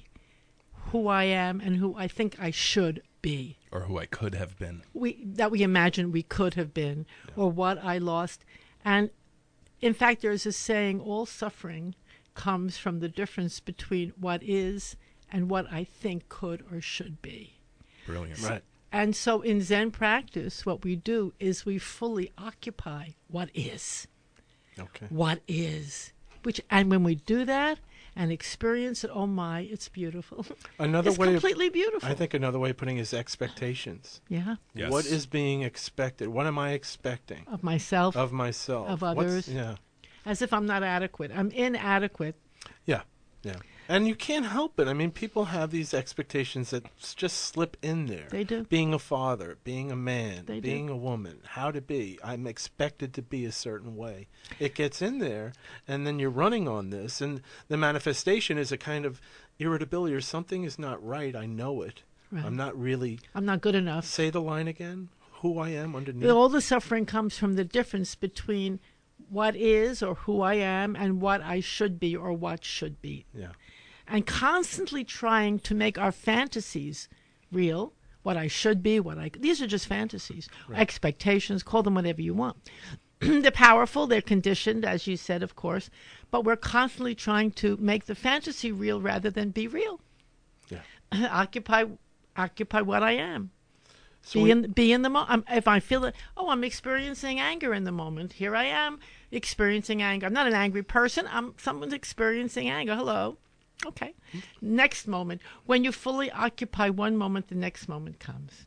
[SPEAKER 3] who I am and who I think I should be,
[SPEAKER 2] Or who I could have been.
[SPEAKER 3] we that we imagine we could have been, or what I lost, and in fact, there's a saying: all suffering comes from the difference between what is and what I think could or should be.
[SPEAKER 2] Brilliant.
[SPEAKER 4] Right.
[SPEAKER 3] And so in Zen practice, what we do is we fully occupy what is.
[SPEAKER 4] Okay.
[SPEAKER 3] What is. Which, and when we do that and experience it, oh my, it's beautiful.
[SPEAKER 4] Another
[SPEAKER 3] it's
[SPEAKER 4] way of-
[SPEAKER 3] completely beautiful.
[SPEAKER 4] I think another way of putting it is expectations.
[SPEAKER 3] Yeah.
[SPEAKER 2] Yes.
[SPEAKER 4] What is being expected? What am I expecting
[SPEAKER 3] Of myself,
[SPEAKER 4] of myself?
[SPEAKER 3] Of
[SPEAKER 4] What's-
[SPEAKER 3] others.
[SPEAKER 4] yeah.
[SPEAKER 3] as if I'm not adequate. I'm inadequate.
[SPEAKER 4] Yeah. Yeah. And you can't help it. I mean, people have these expectations that s- just slip in there.
[SPEAKER 3] They do.
[SPEAKER 4] Being a father, being a man,
[SPEAKER 3] They do.
[SPEAKER 4] being a woman, how to be. I'm expected to be a certain way. It gets in there, and then you're running on this, and the manifestation is a kind of irritability or something is not right. I know it.
[SPEAKER 3] Right.
[SPEAKER 4] I'm not really.
[SPEAKER 3] I'm not good enough.
[SPEAKER 4] Say the line again. Who I am underneath.
[SPEAKER 3] All the suffering comes from the difference between what is or who I am and what I should be or what should be.
[SPEAKER 4] Yeah.
[SPEAKER 3] And constantly trying to make our fantasies real, what I should be, what I these are just fantasies, expectations, call them whatever you want. They're powerful, they're conditioned, as you said, of course, but we're constantly trying to make the fantasy real rather than be real.
[SPEAKER 4] Yeah.
[SPEAKER 3] occupy occupy what I am.
[SPEAKER 4] So
[SPEAKER 3] be
[SPEAKER 4] we-
[SPEAKER 3] in be in the moment. If I feel that, oh, I'm experiencing anger in the moment. Here I am experiencing anger. I'm not an angry person. I'm someone's experiencing anger. Hello. Okay. Next moment. When you fully occupy one moment, the next moment comes.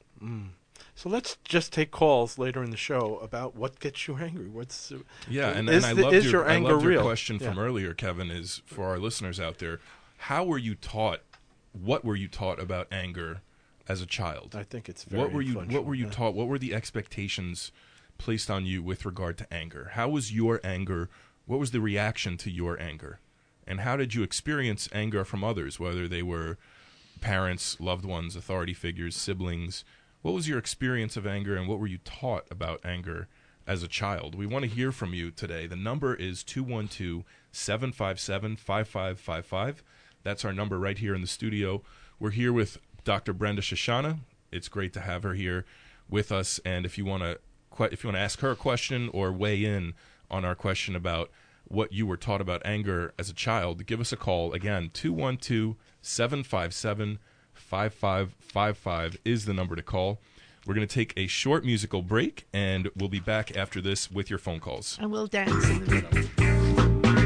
[SPEAKER 4] So let's just take calls later in the show about what gets you angry. What's
[SPEAKER 2] Yeah, and,
[SPEAKER 4] is
[SPEAKER 2] and I
[SPEAKER 4] the-
[SPEAKER 2] loved
[SPEAKER 4] is
[SPEAKER 2] your,
[SPEAKER 4] your
[SPEAKER 2] I
[SPEAKER 4] anger
[SPEAKER 2] loved your
[SPEAKER 4] real?
[SPEAKER 2] question from
[SPEAKER 4] Yeah.
[SPEAKER 2] earlier, Kevin, is for our listeners out there, how were you taught, what were you taught about anger as a child?
[SPEAKER 4] I think it's very
[SPEAKER 2] What were you What
[SPEAKER 4] influential,
[SPEAKER 2] were you
[SPEAKER 4] yeah.
[SPEAKER 2] taught? What were the expectations placed on you with regard to anger? How was your anger? What was the reaction to your anger? And how did you experience anger from others, whether they were parents, loved ones, authority figures, siblings? What was your experience of anger, and what were you taught about anger as a child? We want to hear from you today. The number is two one two, seven five seven, five five five five. That's our number right here in the studio. We're here with Doctor Brenda Shoshana. It's great to have her here with us. And if you want to, if you want to ask her a question or weigh in on our question about what you were taught about anger as a child, give us a call. Again, two one two, seven five seven, five five five five is the number to call. We're going to take a short musical break, and we'll be back after this with your phone calls.
[SPEAKER 3] And we'll dance in the middle.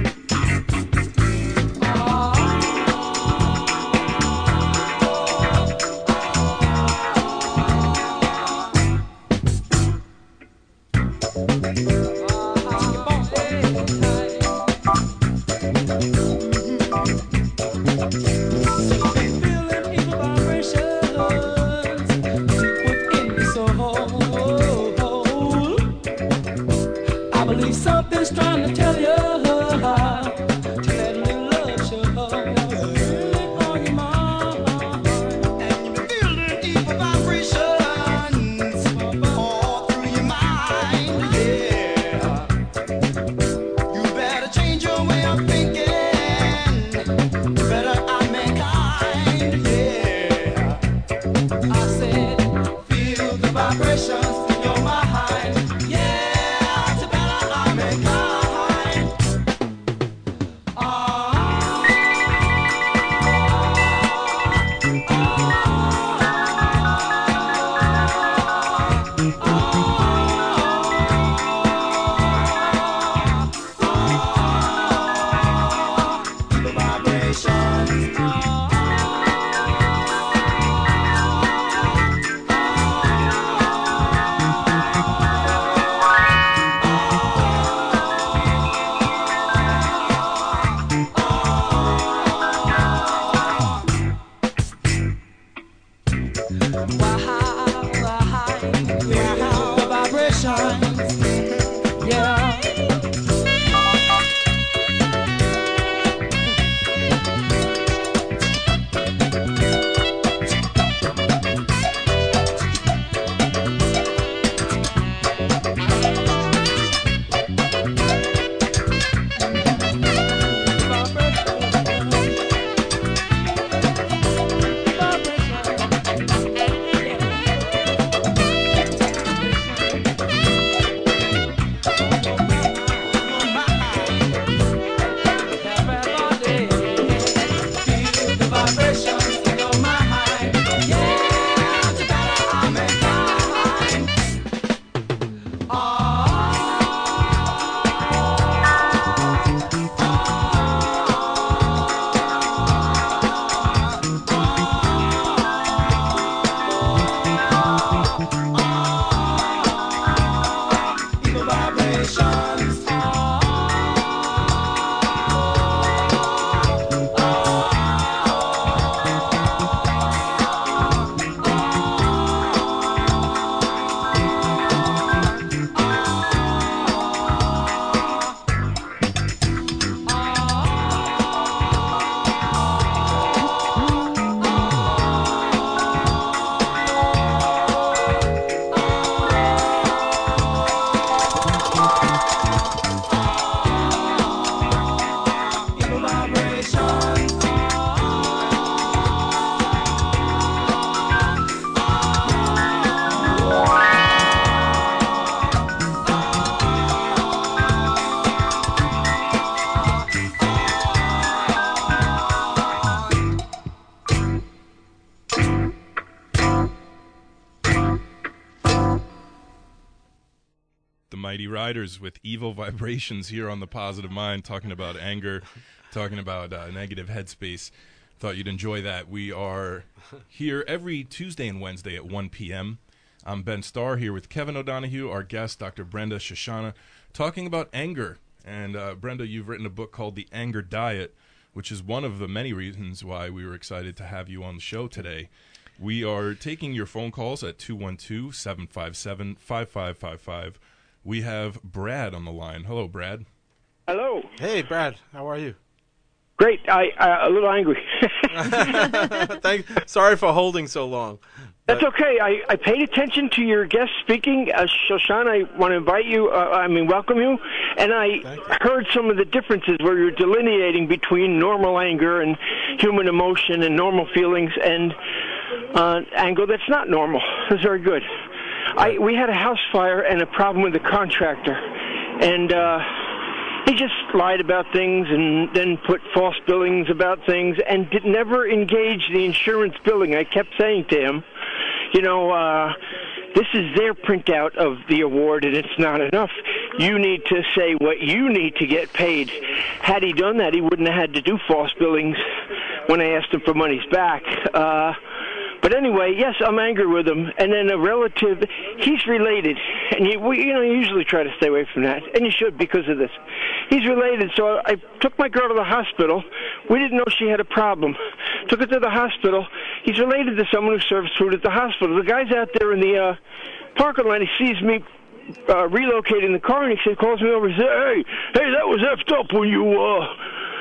[SPEAKER 5] Only something's trying to tell you to let me love show really on your mind. And you feel the deep vibrations all through your mind. Yeah, you better change your way of thinking. Better I'm mankind. Yeah, I said feel the vibrations in your mind. Yeah, it's better I'm mankind. Ah, the vibrations. The vibrations. Yeah.
[SPEAKER 2] Mighty Riders with Evil Vibrations here on The Positive Mind, talking about anger, talking about uh, negative headspace. Thought you'd enjoy that. We are here every Tuesday and Wednesday at one p.m. I'm Ben Starr here with Kevin O'Donohue, our guest, Doctor Brenda Shoshana, talking about anger. And uh, Brenda, you've written a book called The Anger Diet, which is one of the many reasons why we were excited to have you on the show today. We are taking your phone calls at two one two, seven five seven, five five five five. We have Brad on the line. Hello, Brad.
[SPEAKER 6] Hello.
[SPEAKER 4] Hey, Brad. How are you?
[SPEAKER 6] Great. I uh, a little angry.
[SPEAKER 4] Thank, sorry for holding so long.
[SPEAKER 6] That's okay. I, I paid attention to your guest speaking. Uh, Shoshana, I want to invite you, uh, I mean, welcome you. And I heard some of the differences where you're delineating between normal anger and human emotion and normal feelings and uh, anger that's not normal. That's very good. I, we had a house fire and a problem with the contractor. And uh, he just lied about things and then put false billings about things and did never engage the insurance billing. I kept saying to him, you know, uh, this is their printout of the award and it's not enough. You need to say what you need to get paid. Had he done that, he wouldn't have had to do false billings when I asked him for monies back. Uh, But anyway, yes, I'm angry with him. And then a relative, he's related. And you, we, you know, you usually try to stay away from that. And you should because of this. He's related. So I took my girl to the hospital. We didn't know she had a problem. Took her to the hospital. He's related to someone who serves food at the hospital. The guy's out there in the uh, parking lot. He sees me uh, relocating the car, and he said, calls me over and said, hey, hey, that was effed up when you, uh,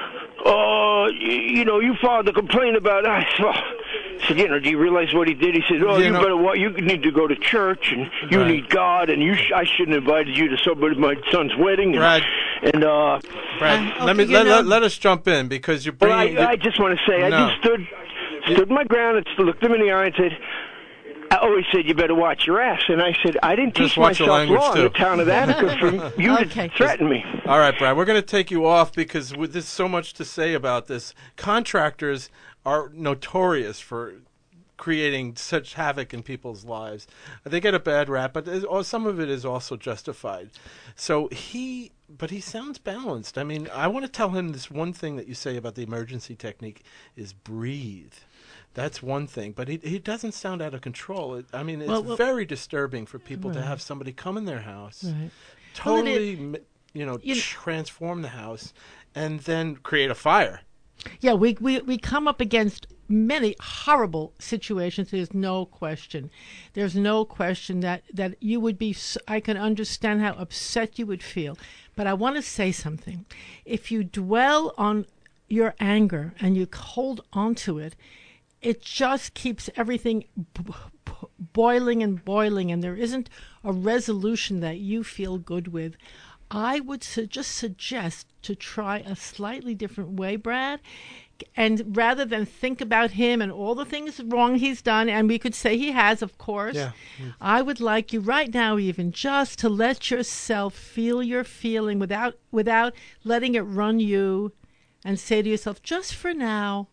[SPEAKER 6] uh, you, you know, you filed a complaint about us. I said, you know, do you realize what he did? He said, oh,
[SPEAKER 4] you
[SPEAKER 6] you
[SPEAKER 4] know,
[SPEAKER 6] better what? You need to go to church, and you
[SPEAKER 4] right.
[SPEAKER 6] need God, and you sh- I shouldn't have invited you to somebody my son's wedding. And,
[SPEAKER 4] Brad,
[SPEAKER 6] and uh,
[SPEAKER 4] Brad,
[SPEAKER 3] Uh,
[SPEAKER 4] let me
[SPEAKER 3] okay,
[SPEAKER 4] let,
[SPEAKER 3] you know-
[SPEAKER 4] let, let us jump in because you're
[SPEAKER 6] well, I,
[SPEAKER 4] bringing.
[SPEAKER 6] I just want to say,
[SPEAKER 4] No.
[SPEAKER 6] I just stood stood my ground and looked them in the eye and said, I always said you better watch your ass, and I said I didn't
[SPEAKER 4] Just
[SPEAKER 6] teach
[SPEAKER 4] watch your
[SPEAKER 6] myself
[SPEAKER 4] language,
[SPEAKER 6] law in
[SPEAKER 4] too.
[SPEAKER 6] the town of Attica for you
[SPEAKER 3] Okay.
[SPEAKER 6] to threaten me.
[SPEAKER 4] All right, Brad, we're going to take you off because with there's so much to say about this. Contractors are notorious for creating such havoc in people's lives. They get a bad rap, but there's- or some of it is also justified. So he, but he sounds balanced. I mean, I want to tell him this one thing that you say about the emergency technique is breathe. That's one thing, but he he doesn't sound out of control. It, I mean, it's
[SPEAKER 3] Well, well-
[SPEAKER 4] very disturbing for people to
[SPEAKER 3] Right.
[SPEAKER 4] have somebody come in their house,
[SPEAKER 3] Right.
[SPEAKER 4] totally, m you know,
[SPEAKER 3] you know-
[SPEAKER 4] transform the house, and then create a fire.
[SPEAKER 3] Yeah, we, we, we come up against many horrible situations. There's no question. There's no question that, that you would be, s- I can understand how upset you would feel. But I want to say something. If you dwell on your anger and you hold on to it, it just keeps everything b- b- boiling and boiling, and there isn't a resolution that you feel good with. I would su- just suggest to try a slightly different way, Brad. And rather than think about him and all the things wrong he's done, and we could say he has, of course,
[SPEAKER 4] Yeah.
[SPEAKER 3] I would like you right now even just to let yourself feel your feeling without without letting it run you, and say to yourself, just for now,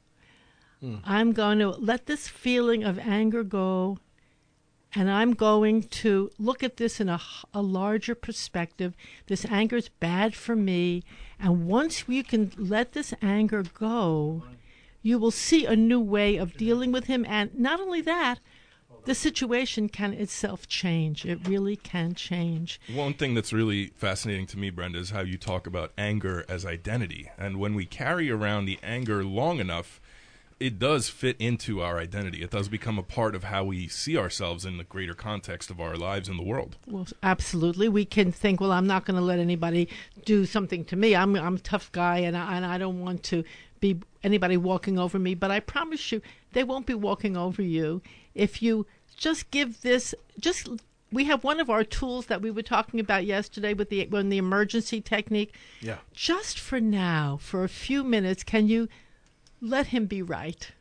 [SPEAKER 3] I'm going to let this feeling of anger go, and I'm going to look at this in a, h- a larger perspective. This anger is bad for me, and once you can let this anger go, you will see a new way of dealing with him. And not only that, the situation can itself change. It really can change.
[SPEAKER 2] One thing that's really fascinating to me, Brenda, is how you talk about anger as identity. And when we carry around the anger long enough, it does fit into our identity. It does become a part of how we see ourselves in the greater context of our lives in the world.
[SPEAKER 3] Well, absolutely. We can think, well, I'm not going to let anybody do something to me. I'm I'm a tough guy, and I, and I don't want to be anybody walking over me. But I promise you, they won't be walking over you if you just give this. Just we have one of our tools that we were talking about yesterday with the when the emergency technique.
[SPEAKER 4] Yeah.
[SPEAKER 3] Just for now, for a few minutes, can you let him be right?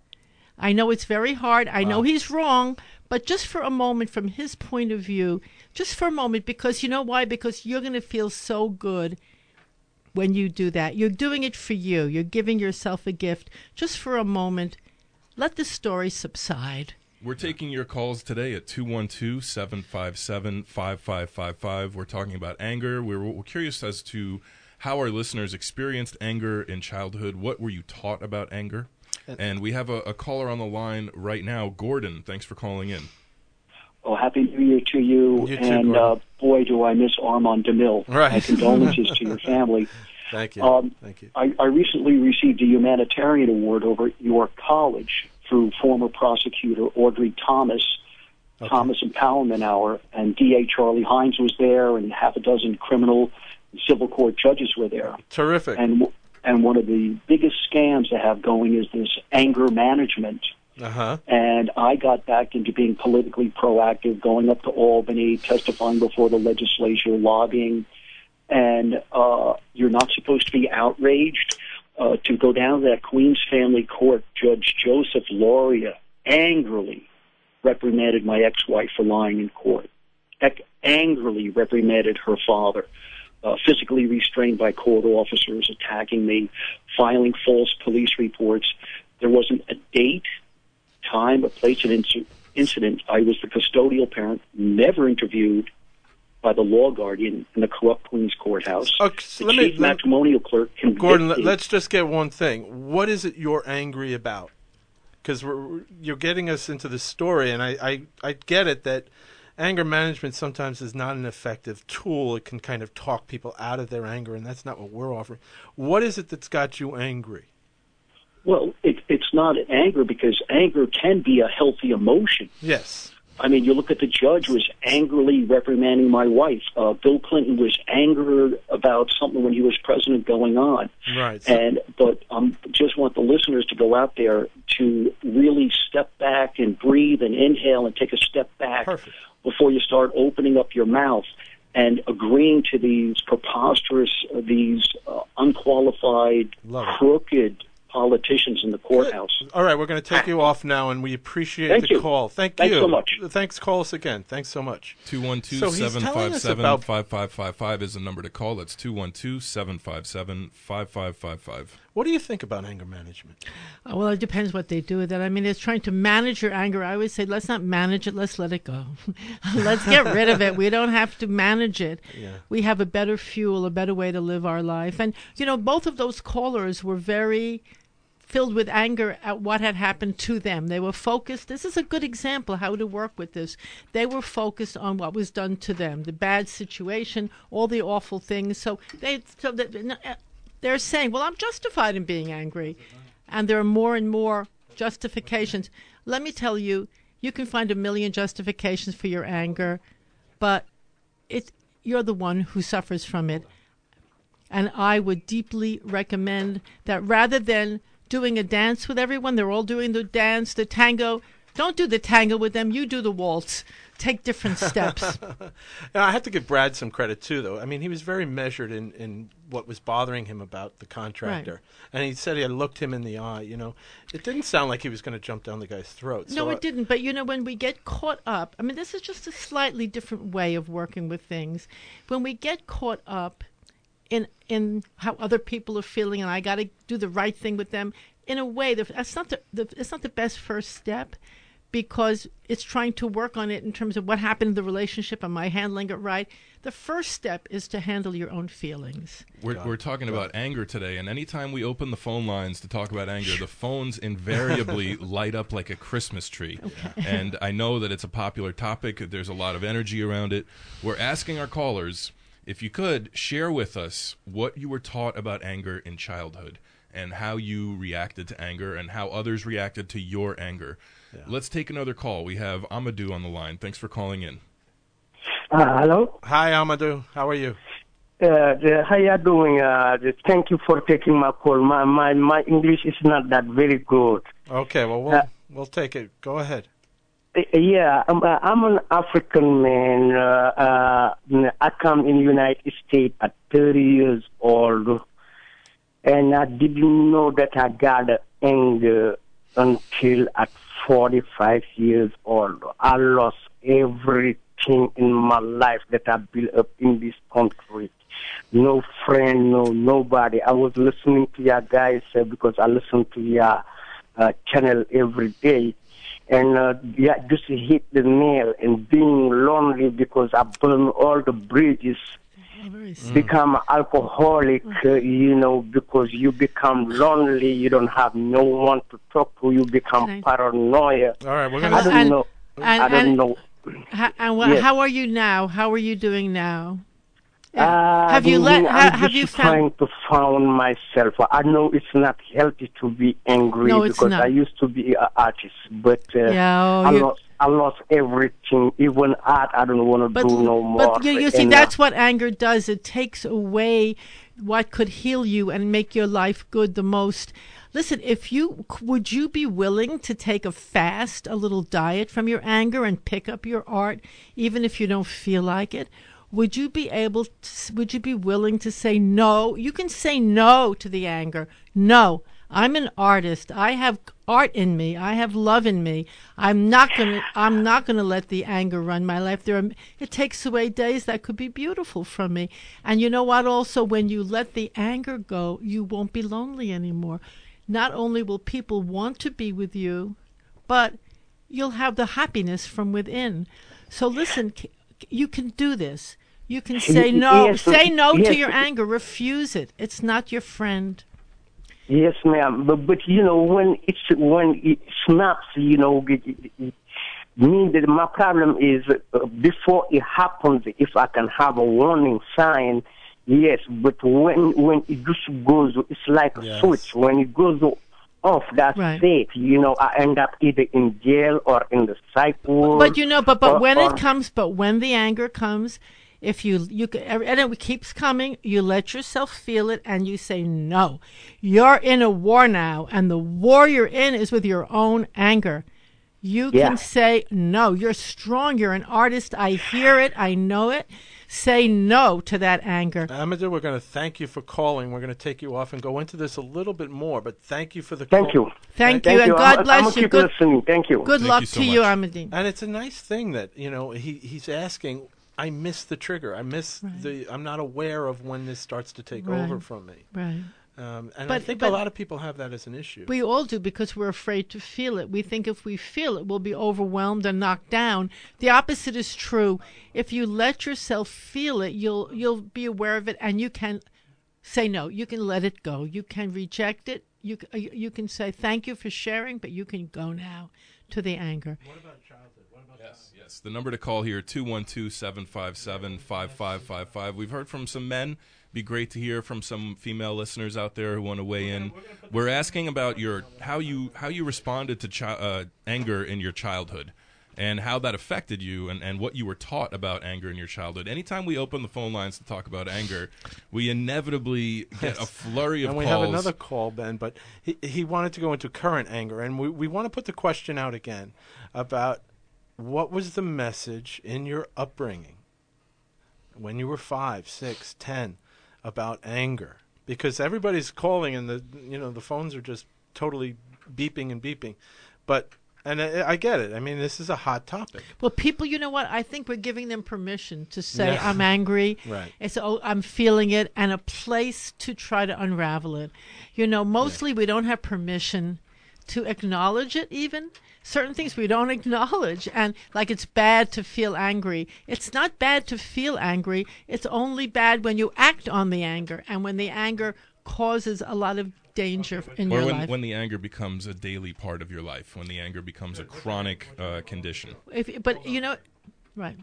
[SPEAKER 3] I know it's very hard. I know
[SPEAKER 4] Wow.
[SPEAKER 3] he's wrong, but just for a moment from his point of view, just for a moment, because you know why? Because you're going to feel so good when you do that. You're doing it for you. You're giving yourself a gift. Just for a moment, let the story subside.
[SPEAKER 2] We're taking your calls today at two one two, seven five seven, five five five five. We're talking about anger. We're, we're curious as to how our listeners experienced anger in childhood. What were you taught about anger? And we have a, a caller on the line right now. Gordon, thanks for calling in.
[SPEAKER 7] Oh, Happy New Year to you.
[SPEAKER 4] You too,
[SPEAKER 7] and uh, boy, do I miss Armand DeMille.
[SPEAKER 4] Right.
[SPEAKER 7] My condolences to your family.
[SPEAKER 4] Thank you.
[SPEAKER 7] Um,
[SPEAKER 4] Thank you.
[SPEAKER 7] I, I recently received a humanitarian award over at York College through former prosecutor Audrey Thomas,
[SPEAKER 4] Okay.
[SPEAKER 7] Thomas Empowerment Hour, and D A Charlie Hines was there, and half a dozen criminal and civil court judges were there.
[SPEAKER 4] Terrific.
[SPEAKER 7] And w- and one of the biggest scams to have going is this anger management.
[SPEAKER 4] Uh-huh.
[SPEAKER 7] And I got back into being politically proactive, going up to Albany, testifying before the legislature, lobbying. And uh, you're not supposed to be outraged. Uh, to go down to that Queens family court, Judge Joseph Lauria angrily reprimanded my ex-wife for lying in court, Ec- angrily reprimanded her father, uh, physically restrained by court officers, attacking me, filing false police reports. There wasn't a date, time, a place, an inc- incident. I was the custodial parent, never interviewed by the law guardian in the corrupt Queens courthouse.
[SPEAKER 4] Okay, so
[SPEAKER 7] The
[SPEAKER 4] let me-
[SPEAKER 7] chief
[SPEAKER 4] let-
[SPEAKER 7] matrimonial clerk convicted.
[SPEAKER 4] Gordon, let, let's just get one thing. What is it you're angry about? Because you're getting us into the story, and I, I, I get it that anger management sometimes is not an effective tool. It can kind of talk people out of their anger, and that's not what we're offering. What is it that's got you angry?
[SPEAKER 7] Well, it, it's not anger, because anger can be a healthy emotion.
[SPEAKER 4] Yes.
[SPEAKER 7] I mean, you look at the judge was angrily reprimanding my wife. Uh, Bill Clinton was angered about something when he was president going on.
[SPEAKER 4] Right. So-
[SPEAKER 7] And but um, just want the listeners to go out there to really step back and breathe and inhale and take a step back
[SPEAKER 4] Perfect.
[SPEAKER 7] before you start opening up your mouth and agreeing to these preposterous, uh, these uh, unqualified,
[SPEAKER 4] Love it.
[SPEAKER 7] crooked politicians in the courthouse.
[SPEAKER 4] All right, we're going to take you off now, and we appreciate
[SPEAKER 7] Thank
[SPEAKER 4] the
[SPEAKER 7] you.
[SPEAKER 4] call. Thank
[SPEAKER 7] Thanks
[SPEAKER 4] you
[SPEAKER 7] so much.
[SPEAKER 4] Thanks. Call us again. Thanks so much.
[SPEAKER 2] two one two,
[SPEAKER 4] So he's
[SPEAKER 2] seven
[SPEAKER 4] telling
[SPEAKER 2] five
[SPEAKER 4] us
[SPEAKER 2] seven,
[SPEAKER 4] about-
[SPEAKER 2] five five five five is the number to call. That's two one two, seven five seven, five five five five.
[SPEAKER 4] What do you think about anger management?
[SPEAKER 3] Uh, Well, it depends what they do with it. I mean, it's trying to manage your anger. I always say, let's not manage it. Let's let it go. Let's get rid of it. We don't have to manage it.
[SPEAKER 4] Yeah.
[SPEAKER 3] We have a better fuel, a better way to live our life. And, you know, both of those callers were very filled with anger at what had happened to them. They were focused. This is a good example how to work with this. They were focused on what was done to them, the bad situation, all the awful things. So they, so that, they're saying, well, I'm justified in being angry. And there are more and more justifications. Let me tell you, you can find a million justifications for your anger, but it, you're the one who suffers from it. And I would deeply recommend that rather than doing a dance with everyone, they're all doing the dance, the tango, don't do the tango with them, you do the waltz. Take different steps.
[SPEAKER 4] And I have to give Brad some credit, too, though. I mean, he was very measured in, in what was bothering him about the contractor.
[SPEAKER 3] Right.
[SPEAKER 4] And he said he had looked him in the eye, you know. It didn't sound like he was going to jump down the guy's throat.
[SPEAKER 3] No,
[SPEAKER 4] So I-
[SPEAKER 3] it didn't. But, you know, when we get caught up, I mean, this is just a slightly different way of working with things. When we get caught up in in how other people are feeling and I got to do the right thing with them, in a way, that's not the, the it's not the best first step, because it's trying to work on it in terms of what happened in the relationship. Am I handling it right? The first step is to handle your own feelings.
[SPEAKER 2] We're, we're talking about anger today, and anytime we open the phone lines to talk about anger, the phones invariably light up like a Christmas tree. Okay. And I know that it's a popular topic. There's a lot of energy around it. We're asking our callers, if you could, share with us what you were taught about anger in childhood and how you reacted to anger and how others reacted to your anger. Yeah. Let's take another call. We have Amadou on the line. Thanks for calling in.
[SPEAKER 8] Uh, hello.
[SPEAKER 4] Hi, Amadou. How are you?
[SPEAKER 8] Uh, the, how you doing? Uh, the, thank you for taking my call. My, my my English is not that very good.
[SPEAKER 4] Okay, well we'll, uh, we'll take it. Go ahead.
[SPEAKER 8] Uh, yeah, I'm, uh, I'm an African man. Uh, uh, I come in the United States at thirty years old, and I didn't know that I got anger until at forty-five years old. I lost everything in my life that I built up in this country. No friend, no nobody. I was listening to your guys uh, because I listen to your uh, channel every day. And uh, yeah, just hit the nail and being lonely because I burn all the bridges. Mm. Become alcoholic, uh, you know, because you become lonely. You don't have no one to talk to. You become paranoia.
[SPEAKER 4] All right, we're
[SPEAKER 8] gonna. I don't
[SPEAKER 3] and,
[SPEAKER 8] know.
[SPEAKER 3] And,
[SPEAKER 8] I don't
[SPEAKER 3] and,
[SPEAKER 8] know.
[SPEAKER 3] How, and what,
[SPEAKER 8] yes.
[SPEAKER 3] how are you now? How are you doing now?
[SPEAKER 8] Uh,
[SPEAKER 3] have you let?
[SPEAKER 8] I'm
[SPEAKER 3] Ha, have
[SPEAKER 8] just
[SPEAKER 3] you
[SPEAKER 8] trying
[SPEAKER 3] found?
[SPEAKER 8] to find myself. I know it's not healthy to be angry
[SPEAKER 3] No, it's
[SPEAKER 8] because
[SPEAKER 3] not.
[SPEAKER 8] I used to be an artist, but uh,
[SPEAKER 3] Yeah, oh,
[SPEAKER 8] I
[SPEAKER 3] you-
[SPEAKER 8] lost. I lost everything, even art. I don't want to
[SPEAKER 3] But,
[SPEAKER 8] do no more.
[SPEAKER 3] but you, you see,
[SPEAKER 8] And, uh,
[SPEAKER 3] that's what anger does. It takes away what could heal you and make your life good the most. Listen, if you would you be willing to take a fast, a little diet from your anger and pick up your art, even if you don't feel like it? Would you be able to, would you be willing to say no? You can say no to the anger. No, I'm an artist. I have art in me. I have love in me. I'm not gonna. I'm not gonna let the anger run my life. There, are, it takes away days that could be beautiful from me. And you know what? Also, when you let the anger go, you won't be lonely anymore. Not only will people want to be with you, but you'll have the happiness from within. So listen, you can do this. You can say no.
[SPEAKER 8] Yes,
[SPEAKER 3] say no
[SPEAKER 8] yes.
[SPEAKER 3] to your anger. Refuse it. It's not your friend.
[SPEAKER 8] Yes, ma'am. But, but you know, when it's when it snaps, you know, it, it, it, me that my problem is uh, before it happens. If I can have a warning sign, yes. But when when it just goes, it's like a
[SPEAKER 4] Yes.
[SPEAKER 8] switch. When it goes off. That's
[SPEAKER 3] Right.
[SPEAKER 8] it. You know, I end up either in jail or in the psych ward.
[SPEAKER 3] But you know, but but
[SPEAKER 8] or-
[SPEAKER 3] when
[SPEAKER 8] or-
[SPEAKER 3] it comes, but when the anger comes, if you you c- and it keeps coming, you let yourself feel it, and you say no. You're in a war now, and the war you're in is with your own anger. You
[SPEAKER 8] Yeah.
[SPEAKER 3] can say no. You're strong. You're an artist. I hear it. I know it. Say no to that anger.
[SPEAKER 4] Amadou, we're going to thank you for calling. We're going to take you off and go into this a little bit more, but thank you for the
[SPEAKER 8] Thank
[SPEAKER 4] call.
[SPEAKER 8] you.
[SPEAKER 3] Thank,
[SPEAKER 8] Thank
[SPEAKER 3] you, and
[SPEAKER 8] you.
[SPEAKER 3] God
[SPEAKER 8] I'm,
[SPEAKER 3] bless
[SPEAKER 8] I'm
[SPEAKER 3] you.
[SPEAKER 8] gonna keep
[SPEAKER 3] Good,
[SPEAKER 8] listening. Thank you.
[SPEAKER 3] good
[SPEAKER 2] Thank
[SPEAKER 3] luck
[SPEAKER 2] you so
[SPEAKER 3] to you,
[SPEAKER 2] much.
[SPEAKER 3] Ahmadine.
[SPEAKER 4] And it's a nice thing that, you know, he, he's asking, I miss the trigger. I miss
[SPEAKER 3] Right.
[SPEAKER 4] the, I'm not aware of when this starts to take
[SPEAKER 3] Right.
[SPEAKER 4] over from me.
[SPEAKER 3] Right.
[SPEAKER 4] Um, and I
[SPEAKER 3] But-
[SPEAKER 4] think
[SPEAKER 3] but-
[SPEAKER 4] a lot of people have that as an issue.
[SPEAKER 3] We all do because we're afraid to feel it. We think if we feel it, we'll be overwhelmed and knocked down. The opposite is true. If you let yourself feel it, you'll you'll be aware of it, and you can say no. You can let it go. You can reject it. You c- uh, you can say thank you for sharing, but you can go now to the anger.
[SPEAKER 2] Yes, yes. The number to call here, two one two, seven five seven, five five five five. We've heard from some men. Be great to hear from some female listeners out there who want to weigh in. We're asking about your how you how you responded to chi- uh, anger in your childhood and how that affected you and, and what you were taught about anger in your childhood. Anytime we open the phone lines to talk about anger, we inevitably get a flurry of
[SPEAKER 4] and we
[SPEAKER 2] calls.
[SPEAKER 4] have another call, Ben, but he, he wanted to go into current anger, and we, we want to put the question out again about what was the message in your upbringing when you were five, six, ten about anger? Because everybody's calling, and the you know the phones are just totally beeping and beeping, but. And I, I get it. I mean, this is a hot topic.
[SPEAKER 3] Well, people, you know what? I think we're giving them permission to say,
[SPEAKER 4] Yeah.
[SPEAKER 3] I'm angry.
[SPEAKER 4] Right.
[SPEAKER 3] It's, oh, I'm feeling it, and a place to try to unravel it. You know, mostly we don't have permission to acknowledge it even. Certain things we don't acknowledge. And like it's bad to feel angry. It's not bad to feel angry. It's only bad when you act on the anger and when the anger causes a lot of danger in
[SPEAKER 2] or
[SPEAKER 3] your
[SPEAKER 2] when,
[SPEAKER 3] life.
[SPEAKER 2] when the anger becomes a daily part of your life, when the anger becomes a chronic uh, condition.
[SPEAKER 3] If, but, you know, right.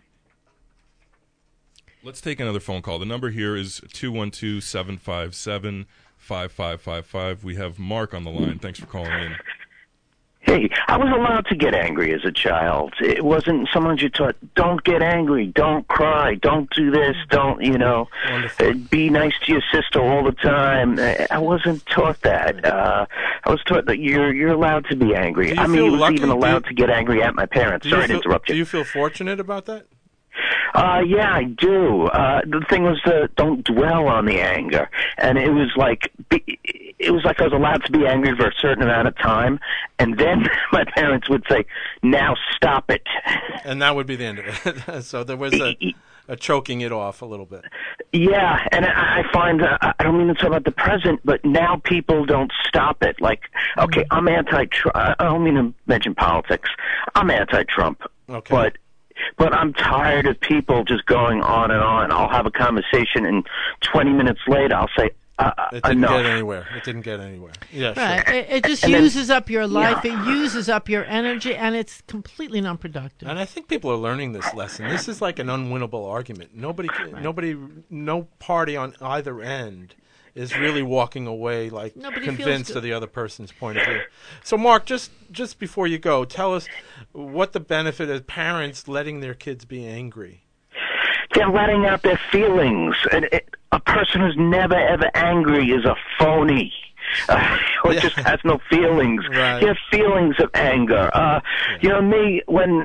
[SPEAKER 2] Let's take another phone call. The number here is two one two, seven five seven, five five five five. We have Mark on the line. Thanks for calling in.
[SPEAKER 9] Hey, I was allowed to get angry as a child. It wasn't someone you taught, don't get angry, don't cry, don't do this, don't, you know, uh, be nice to your sister all the time. Uh, I wasn't taught that. Uh, I was taught that you're you're allowed to be angry.
[SPEAKER 4] Do you
[SPEAKER 9] I mean,
[SPEAKER 4] feel
[SPEAKER 9] I was
[SPEAKER 4] lucky?
[SPEAKER 9] even
[SPEAKER 4] Do you-
[SPEAKER 9] allowed to get angry at my parents.
[SPEAKER 4] Do you
[SPEAKER 9] Sorry
[SPEAKER 4] feel,
[SPEAKER 9] to interrupt you.
[SPEAKER 4] Do you feel fortunate about that?
[SPEAKER 9] Uh, yeah, I do. Uh, the thing was to don't dwell on the anger. And it was like, be, it was like I was allowed to be angry for a certain amount of time. And then my parents would say, now stop it.
[SPEAKER 4] And that would be the end of it. So there was a, a choking it off a little bit.
[SPEAKER 9] Yeah, and I I find, uh, I don't mean to talk about the present, but now people don't stop it. Like, okay, I'm anti-Trump. I don't mean to mention politics. I'm anti-Trump.
[SPEAKER 4] Okay.
[SPEAKER 9] But But I'm tired of people just going on and on. I'll have a conversation, and twenty minutes later, I'll say, uh,
[SPEAKER 4] It didn't
[SPEAKER 9] enough.
[SPEAKER 4] get anywhere. It didn't get anywhere. Yeah,
[SPEAKER 3] Right.
[SPEAKER 4] sure.
[SPEAKER 3] It, it just
[SPEAKER 9] And then-
[SPEAKER 3] uses up your life.
[SPEAKER 9] Yeah.
[SPEAKER 3] It uses up your energy, and it's completely non-productive.
[SPEAKER 4] And I think people are learning this lesson. This is like an unwinnable argument. Nobody, can, nobody, no party on either end is really walking away like
[SPEAKER 3] Nobody feels
[SPEAKER 4] convinced
[SPEAKER 3] good.
[SPEAKER 4] of the other person's point of view. So, Mark, just just before you go, tell us what the benefit of parents letting their kids be angry.
[SPEAKER 9] They're letting out their feelings. And it, a person who's never, ever angry is a phony. Uh, or
[SPEAKER 4] Yeah.
[SPEAKER 9] just has no feelings.
[SPEAKER 4] Right.
[SPEAKER 9] You have feelings of anger. Uh, You know, me, when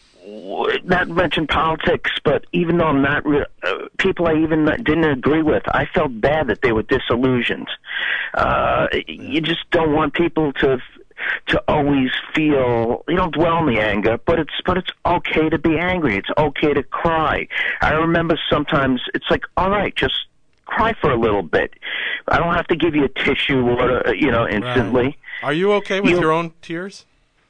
[SPEAKER 9] not mention politics, but even though I'm not, re- uh, people I even didn't agree with, I felt bad that they were disillusioned. Uh, you just don't want people to to always feel, you don't dwell on the anger, but it's but it's okay to be angry. It's okay to cry. I remember sometimes it's like, all right, just cry for a little bit. I don't have to give you a tissue water, you know, instantly.
[SPEAKER 4] Right. Are you okay with
[SPEAKER 9] You-
[SPEAKER 4] your own tears?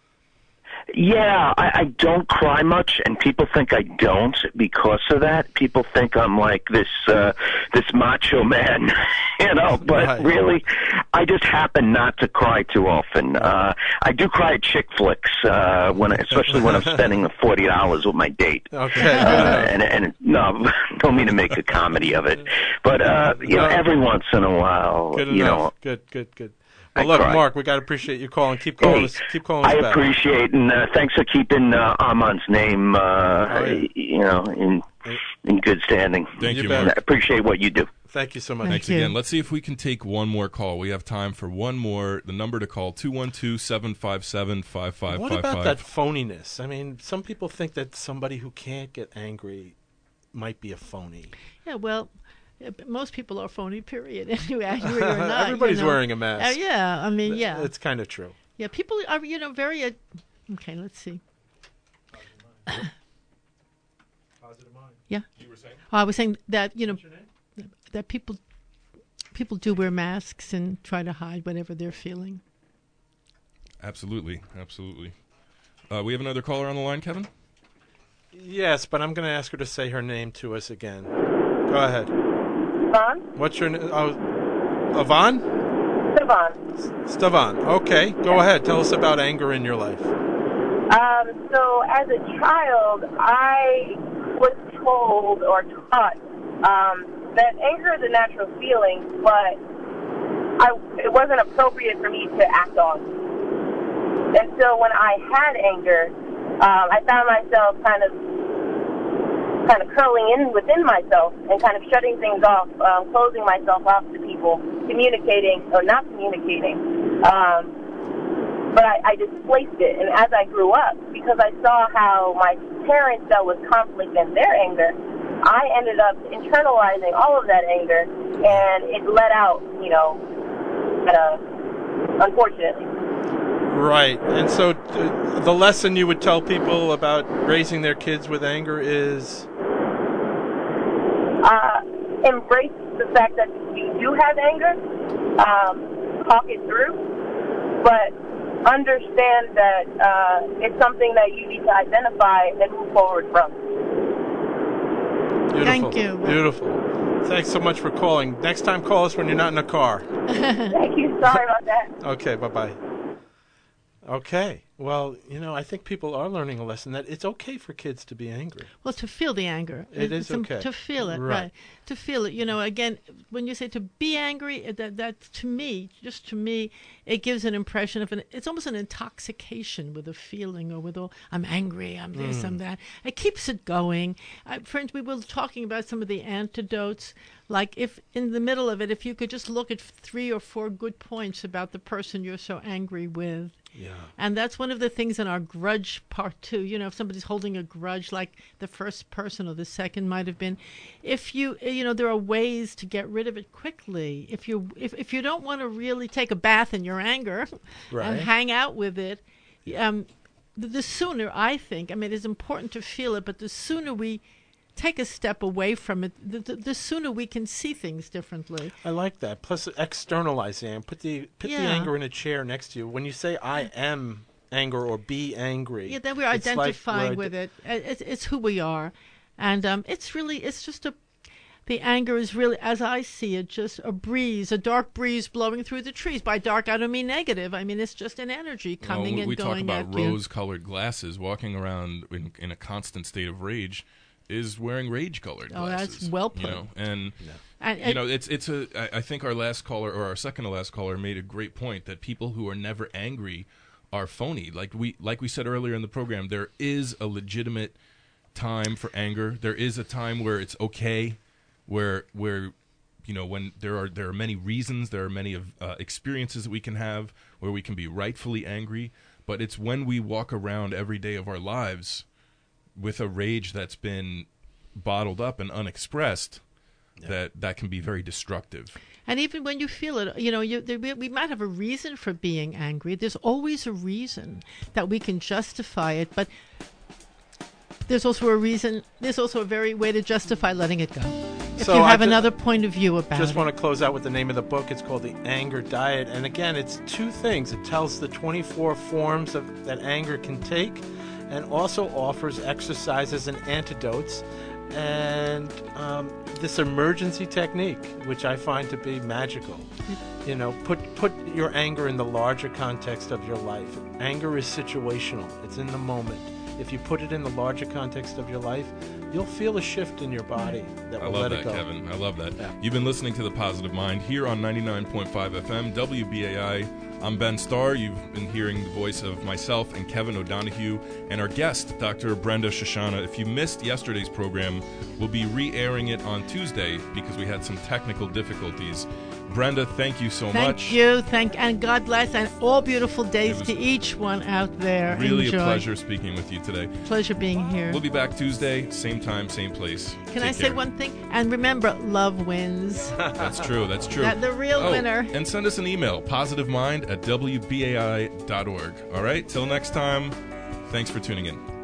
[SPEAKER 9] Yeah, I, I don't cry much, and people think I don't because of that. People think I'm like this uh, this macho man, you know. But
[SPEAKER 4] Right.
[SPEAKER 9] really, I just happen not to cry too often. Uh, I do cry at chick flicks, uh, when especially when I'm spending the forty dollars with my date.
[SPEAKER 4] Okay.
[SPEAKER 9] Uh, and and no, don't mean to make a comedy of it, but uh, you know,
[SPEAKER 4] No.
[SPEAKER 9] every once in a while,
[SPEAKER 4] Good
[SPEAKER 9] you
[SPEAKER 4] enough.
[SPEAKER 9] know.
[SPEAKER 4] Good, good, good. I
[SPEAKER 9] I
[SPEAKER 4] love
[SPEAKER 9] cry.
[SPEAKER 4] it, Mark. We got to appreciate you calling. Keep calling
[SPEAKER 9] Hey,
[SPEAKER 4] us. Keep calling us
[SPEAKER 9] I
[SPEAKER 4] back.
[SPEAKER 9] appreciate and uh, thanks for keeping uh, Armand's name, uh,
[SPEAKER 4] Oh, yeah.
[SPEAKER 9] you know, in in good standing.
[SPEAKER 2] Thank
[SPEAKER 4] You
[SPEAKER 2] you,
[SPEAKER 4] bet.
[SPEAKER 2] Mark.
[SPEAKER 9] I appreciate what you do.
[SPEAKER 4] Thank you so much.
[SPEAKER 2] Thanks
[SPEAKER 3] you.
[SPEAKER 2] again. Let's see if we can take one more call. We have time for one more. The number to call, two one two, seven five seven, five five
[SPEAKER 4] What
[SPEAKER 2] five
[SPEAKER 4] about
[SPEAKER 2] five.
[SPEAKER 4] that phoniness? I mean, some people think that somebody who can't get angry might be a phony.
[SPEAKER 3] Yeah, well, yeah, but most people are phony, period. Anyway, angry or not.
[SPEAKER 4] Everybody's
[SPEAKER 3] you know.
[SPEAKER 4] wearing a mask.
[SPEAKER 3] Uh, yeah, I mean, yeah.
[SPEAKER 4] It's kind of true.
[SPEAKER 3] Yeah, people are, you know, very. Uh, okay, let's see. Yeah.
[SPEAKER 2] You were saying?
[SPEAKER 3] Oh, I was saying that, you know, that people people do wear masks and try to hide whatever they're feeling.
[SPEAKER 2] Absolutely, absolutely. Uh, we have another caller on the line, Kevin?
[SPEAKER 4] Yes, but I'm going to ask her to say her name to us again. Go ahead.
[SPEAKER 10] Yvonne?
[SPEAKER 4] What's your name? Oh, Yvonne?
[SPEAKER 10] Yvonne.
[SPEAKER 4] Stevan. Okay, go ahead. Tell us about anger in your life.
[SPEAKER 10] Um, so as a child, I was told or taught um, that anger is a natural feeling, but I, it wasn't appropriate for me to act on. And so when I had anger, um, I found myself kind of kind of curling in within myself and kind of shutting things off, um, closing myself off to people, communicating or not communicating. Um, but I, I displaced it. And as I grew up, because I saw how my parents dealt with conflict and their anger, I ended up internalizing all of that anger, and it let out, you know, uh, unfortunately.
[SPEAKER 4] Right. And so uh, the lesson you would tell people about raising their kids with anger is?
[SPEAKER 10] Uh, embrace the fact that you do have anger, um, talk it through, but understand that uh, it's something that you need to identify and move forward from.
[SPEAKER 4] Beautiful.
[SPEAKER 3] Thank you.
[SPEAKER 4] Beautiful. Thanks so much for calling. Next time, call us when you're not in a car.
[SPEAKER 10] Thank you. Sorry about that.
[SPEAKER 4] Okay, bye-bye. Okay. Well, you know, I think people are learning a lesson that it's okay for kids to be angry.
[SPEAKER 3] Well, to feel the anger.
[SPEAKER 4] It is
[SPEAKER 3] It's im-
[SPEAKER 4] okay.
[SPEAKER 3] To feel it,
[SPEAKER 4] Right.
[SPEAKER 3] right. To feel it. You know, again, when you say to be angry, uh, that, that to me, just to me, it gives an impression of an, it's almost an intoxication with a feeling or with, all, I'm angry, I'm this, I'm that. It keeps it going. I, friends, we were talking about some of the antidotes. Like if in the middle of it, if you could just look at three or four good points about the person you're so angry with.
[SPEAKER 4] Yeah.
[SPEAKER 3] And that's one of the things in our grudge part two. You know, if somebody's holding a grudge, like the first person or the second might have been, if you, you know, there are ways to get rid of it quickly. If you, if, if you don't want to really take a bath in your anger
[SPEAKER 4] Right.
[SPEAKER 3] and hang out with it, um, the, the sooner, I think, I mean, it's important to feel it, but the sooner we take a step away from it, the, the, the sooner we can see things differently.
[SPEAKER 4] I like that. Plus, externalize the anger. Put the put the
[SPEAKER 3] Yeah.
[SPEAKER 4] anger in a chair next to you. When you say "I am anger" or "be angry,"
[SPEAKER 3] Yeah, then we're
[SPEAKER 4] it's like
[SPEAKER 3] identifying
[SPEAKER 4] we're
[SPEAKER 3] with it. Uh, It's, it's who we are, and um, it's really it's just a. The anger is really, as I see it, just a breeze, a dark breeze blowing through the trees. By dark, I don't mean negative. I mean it's just an energy coming
[SPEAKER 2] Well, we,
[SPEAKER 3] and
[SPEAKER 2] we talk
[SPEAKER 3] going
[SPEAKER 2] about
[SPEAKER 3] at you.
[SPEAKER 2] rose-colored glasses. Walking around in, in a constant state of rage is wearing rage-colored
[SPEAKER 3] Oh,
[SPEAKER 2] glasses.
[SPEAKER 3] that's well
[SPEAKER 2] You
[SPEAKER 3] put.
[SPEAKER 2] know, and
[SPEAKER 3] And,
[SPEAKER 2] you
[SPEAKER 3] and-
[SPEAKER 2] know, it's it's a. I, I think our last caller or our second to last caller made a great point that people who are never angry are phony. Like we like we said earlier in the program, there is a legitimate time for anger. There is a time where it's okay, where where you know when there are there are many reasons, there are many of uh, experiences that we can have where we can be rightfully angry. But it's when we walk around every day of our lives with a rage that's been bottled up and unexpressed, yeah. that that can be very destructive.
[SPEAKER 3] And even when you feel it, you know, you, there, we, we might have a reason for being angry. There's always a reason that we can justify it, but there's also a reason, there's also a very way to justify letting it go. If
[SPEAKER 4] So
[SPEAKER 3] you have
[SPEAKER 4] I ju-
[SPEAKER 3] another point of view about
[SPEAKER 4] Just
[SPEAKER 3] it.
[SPEAKER 4] want to close out with the name of the book. It's called The Anger Diet. And again, it's two things. It tells the twenty-four forms of, that anger can take, and also offers exercises and antidotes, and um, this emergency technique, which I find to be magical. You know, put put your anger in the larger context of your life. Anger is situational. It's in the moment. If you put it in the larger context of your life, you'll you'll feel a shift in your body that
[SPEAKER 2] I
[SPEAKER 4] will
[SPEAKER 2] love
[SPEAKER 4] let
[SPEAKER 2] that,
[SPEAKER 4] it go.
[SPEAKER 2] Kevin. I love that.
[SPEAKER 4] Yeah.
[SPEAKER 2] You've been listening to The Positive Mind here on ninety-nine point five F M, W B A I. I'm Ben Starr. You've been hearing the voice of myself and Kevin O'Donohue and our guest, Doctor Brenda Shoshana. If you missed yesterday's program, we'll be re-airing it on Tuesday because we had some technical difficulties. Brenda, thank you so
[SPEAKER 3] Thank
[SPEAKER 2] much.
[SPEAKER 3] you. Thank and God bless, and all beautiful days
[SPEAKER 2] It was
[SPEAKER 3] to each one out there.
[SPEAKER 2] Really
[SPEAKER 3] Enjoy.
[SPEAKER 2] a pleasure speaking with you today.
[SPEAKER 3] Pleasure being here.
[SPEAKER 2] We'll be back Tuesday, same time, same place.
[SPEAKER 3] Can
[SPEAKER 2] Take
[SPEAKER 3] I say
[SPEAKER 2] care.
[SPEAKER 3] one thing? And remember, love wins.
[SPEAKER 2] That's true. That's true.
[SPEAKER 3] That the real
[SPEAKER 2] Oh,
[SPEAKER 3] winner.
[SPEAKER 2] And send us an email, positivemind at w b a i dot org. All right? Till next time, thanks for tuning in.